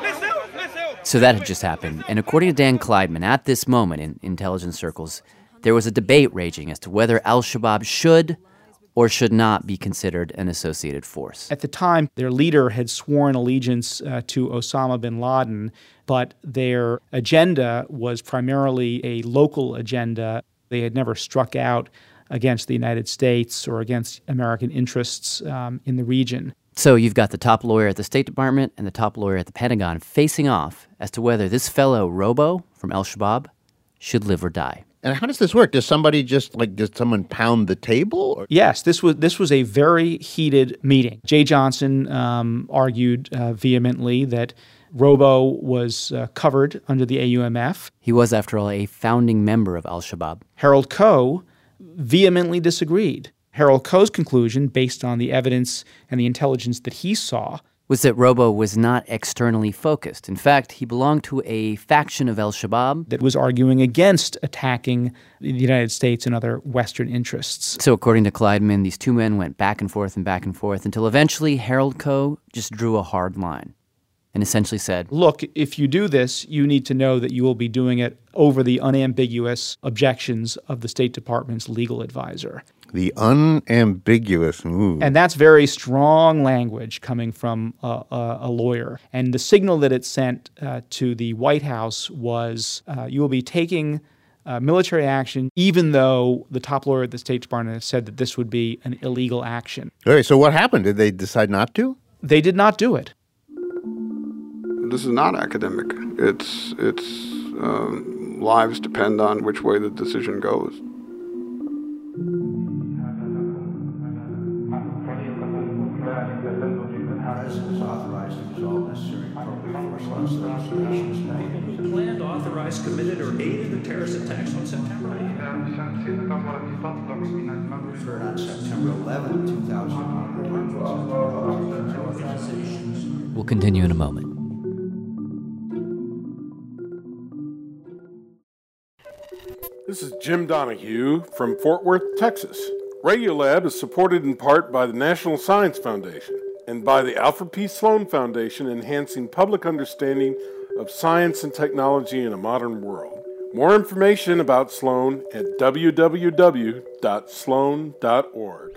So that had just happened, and according to Dan Kleidman, at this moment in intelligence circles, there was a debate raging as to whether Al-Shabaab should or should not be considered an associated force. At the time, their leader had sworn allegiance uh, to Osama bin Laden, but their agenda was primarily a local agenda. They had never struck out against the United States or against American interests um, in the region. So you've got the top lawyer at the State Department and the top lawyer at the Pentagon facing off as to whether this fellow Robo from Al-Shabaab should live or die. And how does this work? Does somebody just, like, does someone pound the table? Or? Yes, this was this was a very heated meeting. Jay Johnson um, argued uh, vehemently that Robo was uh, covered under the A U M F. He was, after all, a founding member of Al-Shabaab. Harold Coe vehemently disagreed. Harold Coe's conclusion, based on the evidence and the intelligence that he saw, was that Robo was not externally focused. In fact, he belonged to a faction of Al-Shabaab that was arguing against attacking the United States and other Western interests. So according to Kleidman, these two men went back and forth and back and forth until eventually Harold Coe just drew a hard line and essentially said, look, if you do this, you need to know that you will be doing it over the unambiguous objections of the State Department's legal advisor. The unambiguous. Ooh. And that's very strong language coming from a, a, a lawyer. And the signal that it sent uh, to the White House was uh, you will be taking uh, military action even though the top lawyer at the State Department has said that this would be an illegal action. All right, so what happened? Did they decide not to? They did not do it. This is not academic. It's, it's um, lives depend on which way the decision goes. Planned, authorized, committed, or aided the terrorist attacks on September eighth. Occurred on September eleventh, two thousand one. We'll continue in a moment. This is Jim Donahue from Fort Worth, Texas. Radiolab is supported in part by the National Science Foundation and by the Alfred P. Sloan Foundation, enhancing public understanding of science and technology in a modern world. More information about Sloan at w w w dot sloan dot org.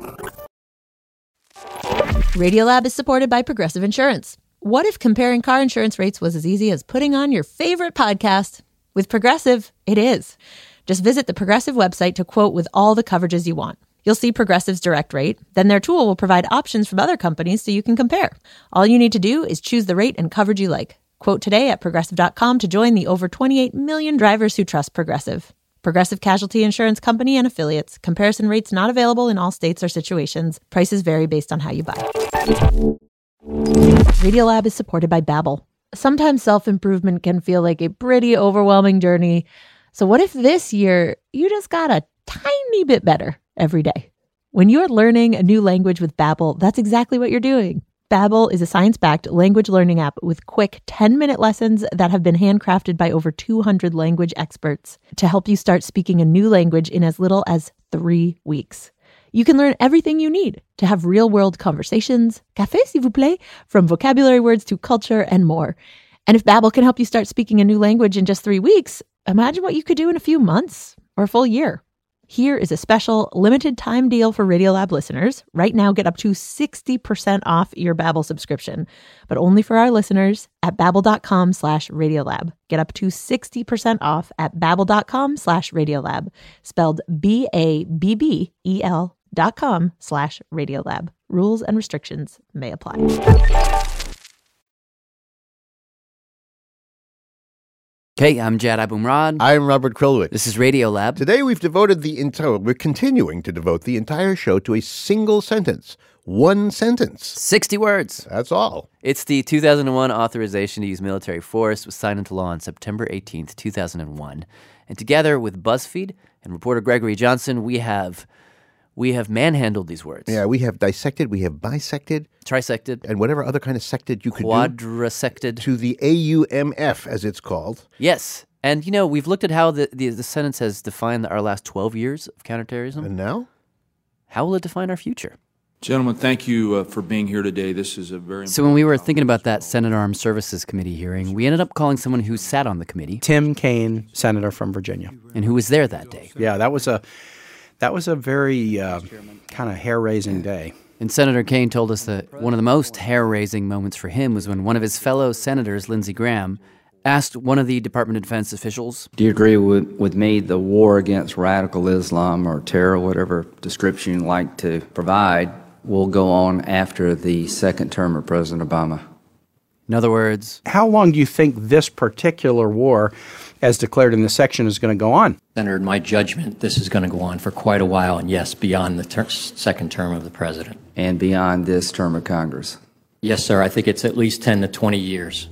Radiolab is supported by Progressive Insurance. What if comparing car insurance rates was as easy as putting on your favorite podcast? With Progressive, it is. Just visit the Progressive website to quote with all the coverages you want. You'll see Progressive's direct rate. Then their tool will provide options from other companies so you can compare. All you need to do is choose the rate and coverage you like. Quote today at progressive dot com to join the over twenty-eight million drivers who trust Progressive. Progressive Casualty Insurance Company and Affiliates. Comparison rates not available in all states or situations. Prices vary based on how you buy. Radiolab is supported by Babbel. Sometimes self-improvement can feel like a pretty overwhelming journey. So what if this year you just got a tiny bit better every day? When you're learning a new language with Babbel, that's exactly what you're doing. Babbel is a science-backed language learning app with quick ten-minute lessons that have been handcrafted by over two hundred language experts to help you start speaking a new language in as little as three weeks. You can learn everything you need to have real-world conversations, café s'il vous plaît, from vocabulary words to culture and more. And if Babbel can help you start speaking a new language in just three weeks, imagine what you could do in a few months or a full year. Here is a special limited time deal for Radiolab listeners. Right now, get up to sixty percent off your Babbel subscription, but only for our listeners at babbel.com slash Radiolab. Get up to sixty percent off at babbel.com slash Radiolab, spelled B A B B E L dot com slash Radiolab. Rules and restrictions may apply. Okay, I'm Jad Abumrad. I'm Robert Krulwich. This is Radiolab. Today we've devoted the entire, we're continuing to devote the entire show to a single sentence. One sentence. sixty words. That's all. It's the two thousand one authorization to use military force. It was signed into law on September eighteenth, two thousand one. And together with BuzzFeed and reporter Gregory Johnson, we have we have manhandled these words. Yeah, we have dissected, we have bisected. Trisected. And whatever other kind of sected you could Quadrasected. do. To the A U M F, as it's called. Yes. And, you know, we've looked at how the, the, the sentence has defined our last twelve years of counterterrorism. And now? How will it define our future? Gentlemen, thank you uh, for being here today. This is a very So when we were thinking about that Senate Armed Services Committee hearing, we ended up calling someone who sat on the committee. Tim Kaine, senator from Virginia. And who was there that day. Yeah, that was a that was a very uh, kind of hair-raising day. And Senator Kaine told us that one of the most hair-raising moments for him was when one of his fellow senators, Lindsey Graham, asked one of the Department of Defense officials, do you agree with, with me the war against radical Islam or terror, whatever description you like to provide, will go on after the second term of President Obama? In other words, how long do you think this particular war, as declared in this section, is going to go on? Senator, in my judgment, this is going to go on for quite a while, and yes, beyond the ter- second term of the president. And beyond this term of Congress? Yes, sir. I think it's at least ten to twenty years.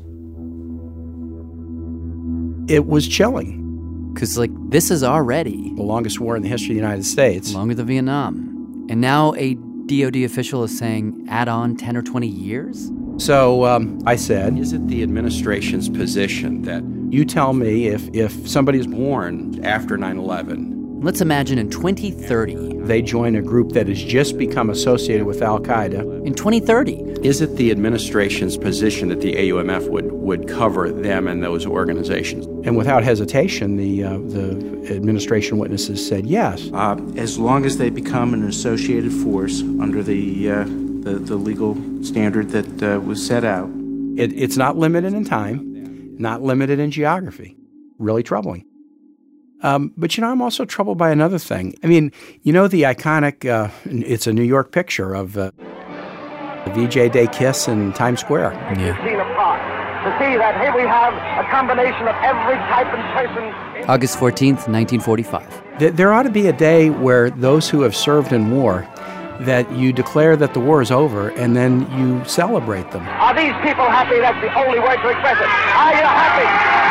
It was chilling. Because, like, this is already the longest war in the history of the United States. Longer than Vietnam. And now a D O D official is saying add on ten or twenty years? So um, I said, is it the administration's position that you tell me if, if somebody's born after nine eleven, let's imagine in twenty thirty, they join a group that has just become associated with Al-Qaeda. In twenty thirty, is it the administration's position that the A U M F would, would cover them and those organizations? And without hesitation, the uh, the administration witnesses said yes. Uh, as long as they become an associated force under the uh, the, the legal standard that uh, was set out. It, it's not limited in time, not limited in geography. Really troubling. Um, but, you know, I'm also troubled by another thing. I mean, you know the iconic, uh, it's a New York picture of uh, the V J Day kiss in Times Square. Yeah. To see that here we have a combination of every type and person. August fourteenth, nineteen forty-five. There ought to be a day where those who have served in war, that you declare that the war is over and then you celebrate them. Are these people happy? That's the only way to express it. Are you happy?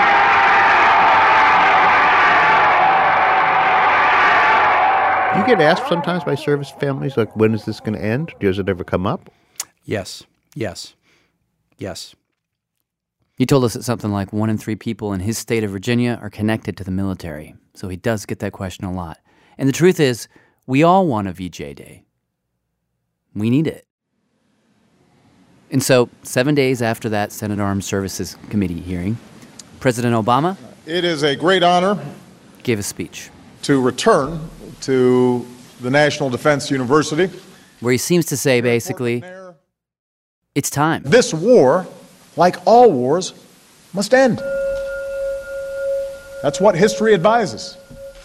You get asked sometimes by service families, like, when is this going to end? Does it ever come up? Yes, yes, yes. He told us that something like one in three people in his state of Virginia are connected to the military. So he does get that question a lot. And the truth is, we all want a V J Day. We need it. And so, seven days after that Senate Armed Services Committee hearing, President Obama... It is a great honor... gave a speech. ...to return to the National Defense University... where he seems to say, basically, it's time. This war, like all wars, must end. That's what history advises.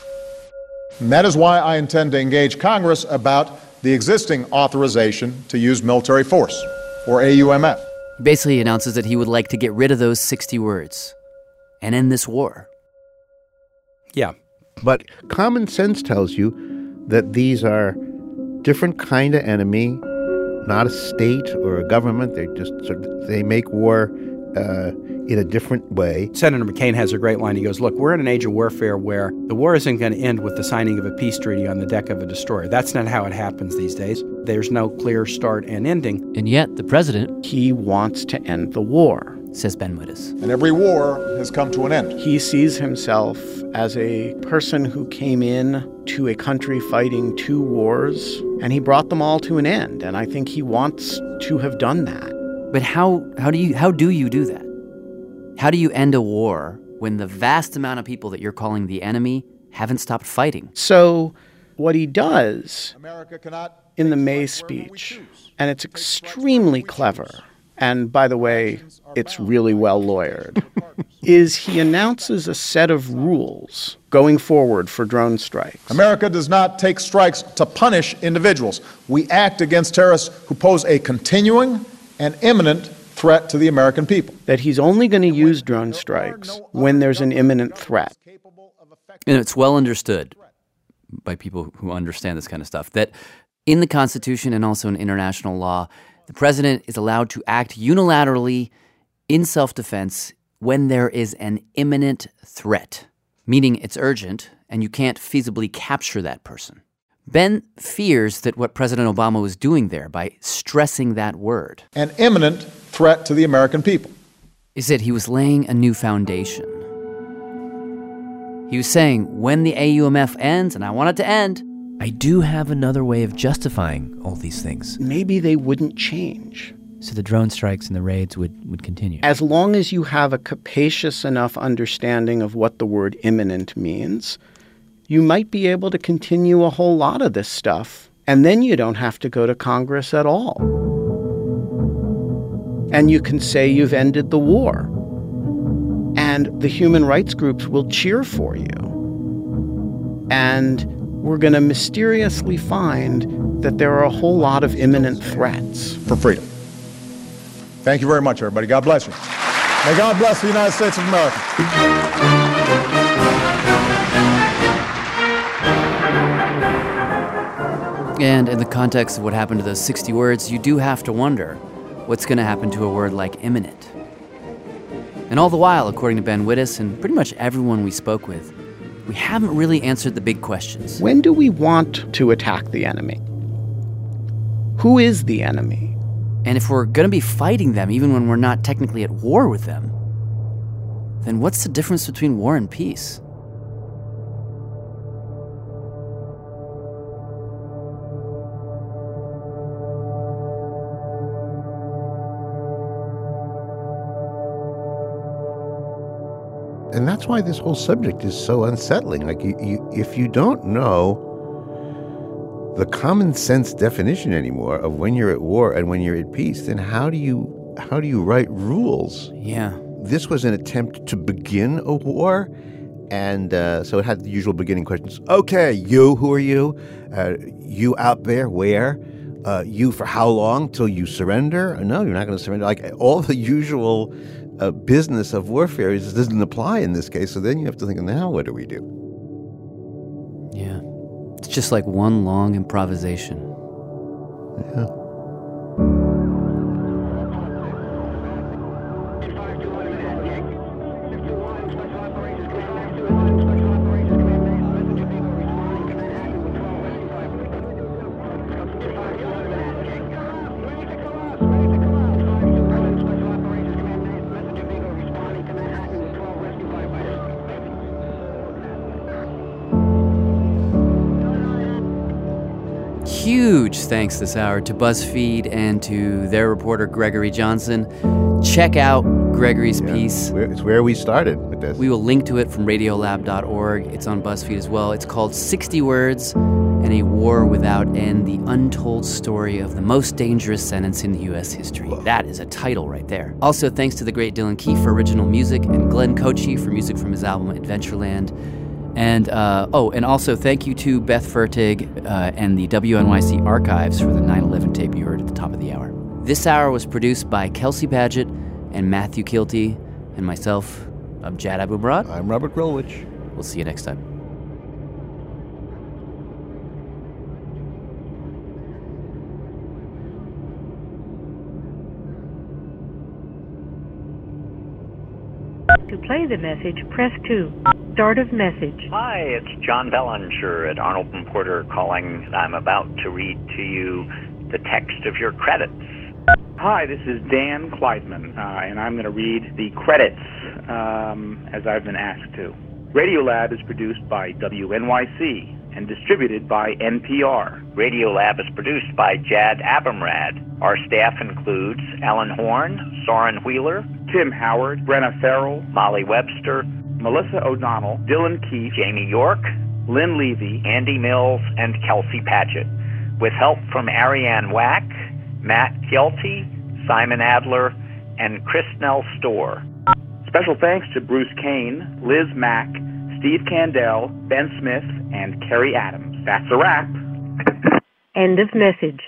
And that is why I intend to engage Congress about the existing authorization to use military force, or A U M F. Basically, he announces that he would like to get rid of those sixty words and end this war. Yeah. But common sense tells you that these are different kind of enemy, not a state or a government. They just sort of, they make war uh, in a different way. Senator McCain has a great line. He goes, look, we're in an age of warfare where the war isn't going to end with the signing of a peace treaty on the deck of a destroyer. That's not how it happens these days. There's no clear start and ending. And yet, the president... He wants to end the war, says Ben Wittes. And every war has come to an end. He sees himself as a person who came in to a country fighting two wars, and he brought them all to an end. And I think he wants to have done that. But how how do you how do you do that? How do you end a war when the vast amount of people that you're calling the enemy haven't stopped fighting? So what he does in the May speech, and it's extremely clever, and by the way, it's really well lawyered, is he announces a set of rules going forward for drone strikes. America does not take strikes to punish individuals. We act against terrorists who pose a continuing and imminent threat to the American people. That he's only going to use drone strikes when there's an imminent threat. And it's well understood by people who understand this kind of stuff that in the Constitution and also in international law, the president is allowed to act unilaterally in self-defense when there is an imminent threat, meaning it's urgent and you can't feasibly capture that person. Ben fears that what President Obama was doing there by stressing that word, an imminent threat to the American people, is that he was laying a new foundation. He was saying, when the A U M F ends, and I want it to end, I do have another way of justifying all these things. Maybe they wouldn't change. So the drone strikes and the raids would, would continue. As long as you have a capacious enough understanding of what the word imminent means, you might be able to continue a whole lot of this stuff, and then you don't have to go to Congress at all. And you can say you've ended the war. And the human rights groups will cheer for you. And we're going to mysteriously find that there are a whole lot of imminent threats. For freedom. Thank you very much, everybody. God bless you. May God bless the United States of America. And in the context of what happened to those sixty words, you do have to wonder what's going to happen to a word like imminent. And all the while, according to Ben Wittes and pretty much everyone we spoke with, we haven't really answered the big questions. When do we want to attack the enemy? Who is the enemy? And if we're going to be fighting them even when we're not technically at war with them, then what's the difference between war and peace? And that's why this whole subject is so unsettling. Like, you, you, if you don't know the common sense definition anymore of when you're at war and when you're at peace, then how do you how do you write rules? Yeah. This was an attempt to begin a war, and uh, so it had the usual beginning questions. Okay, you, who are you? Uh, you out there, where? Uh, you for how long? Till you surrender? No, you're not going to surrender. Like, all the usual uh, business of warfare is, doesn't apply in this case. So then you have to think, now what do we do? Yeah. It's just like one long improvisation. Yeah. huge thanks this hour to BuzzFeed and to their reporter, Gregory Johnson. Check out Gregory's yeah, piece. It's where we started with this. We will link to it from radiolab dot org. It's on BuzzFeed as well. It's called sixty words and a War Without End, the untold story of the most dangerous sentence in U S history. Whoa. That is a title right there. Also, thanks to the great Dylan Keefe for original music and Glenn Kochi for music from his album Adventureland. And, uh, oh, and also thank you to Beth Fertig uh, and the W N Y C Archives for the nine eleven tape you heard at the top of the hour. This hour was produced by Kelsey Padgett and Matthew Kilty and myself. I'm Jad Abumrad. I'm Robert Krulwich. We'll see you next time. To play the message, press two. Start of message. Hi, it's John Bellinger at Arnold and Porter calling. I'm about to read to you the text of your credits. Hi, this is Dan Kleidman, uh, and I'm going to read the credits um, as I've been asked to. Radiolab is produced by W N Y C and distributed by N P R. Radiolab is produced by Jad Abumrad. Our staff includes Ellen Horn, Soren Wheeler, Tim Howard, Brenna Farrell, Molly Webster, Melissa O'Donnell, Dylan Keefe, Jamie York, Lynn Levy, Andy Mills, and Kelsey Padgett, with help from Ariane Wack, Matt Kelty, Simon Adler, and Chrisnell Storr. Special thanks to Bruce Kane, Liz Mack, Steve Candell, Ben Smith, and Kerry Adams. That's a wrap. End of message.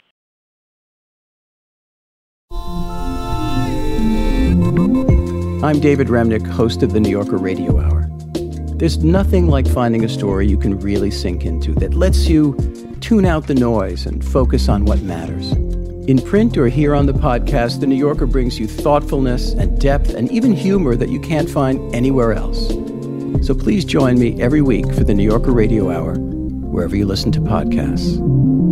I'm David Remnick, host of the New Yorker Radio Hour. There's nothing like finding a story you can really sink into that lets you tune out the noise and focus on what matters. In print or here on the podcast, The New Yorker brings you thoughtfulness and depth and even humor that you can't find anywhere else. So please join me every week for The New Yorker Radio Hour, wherever you listen to podcasts.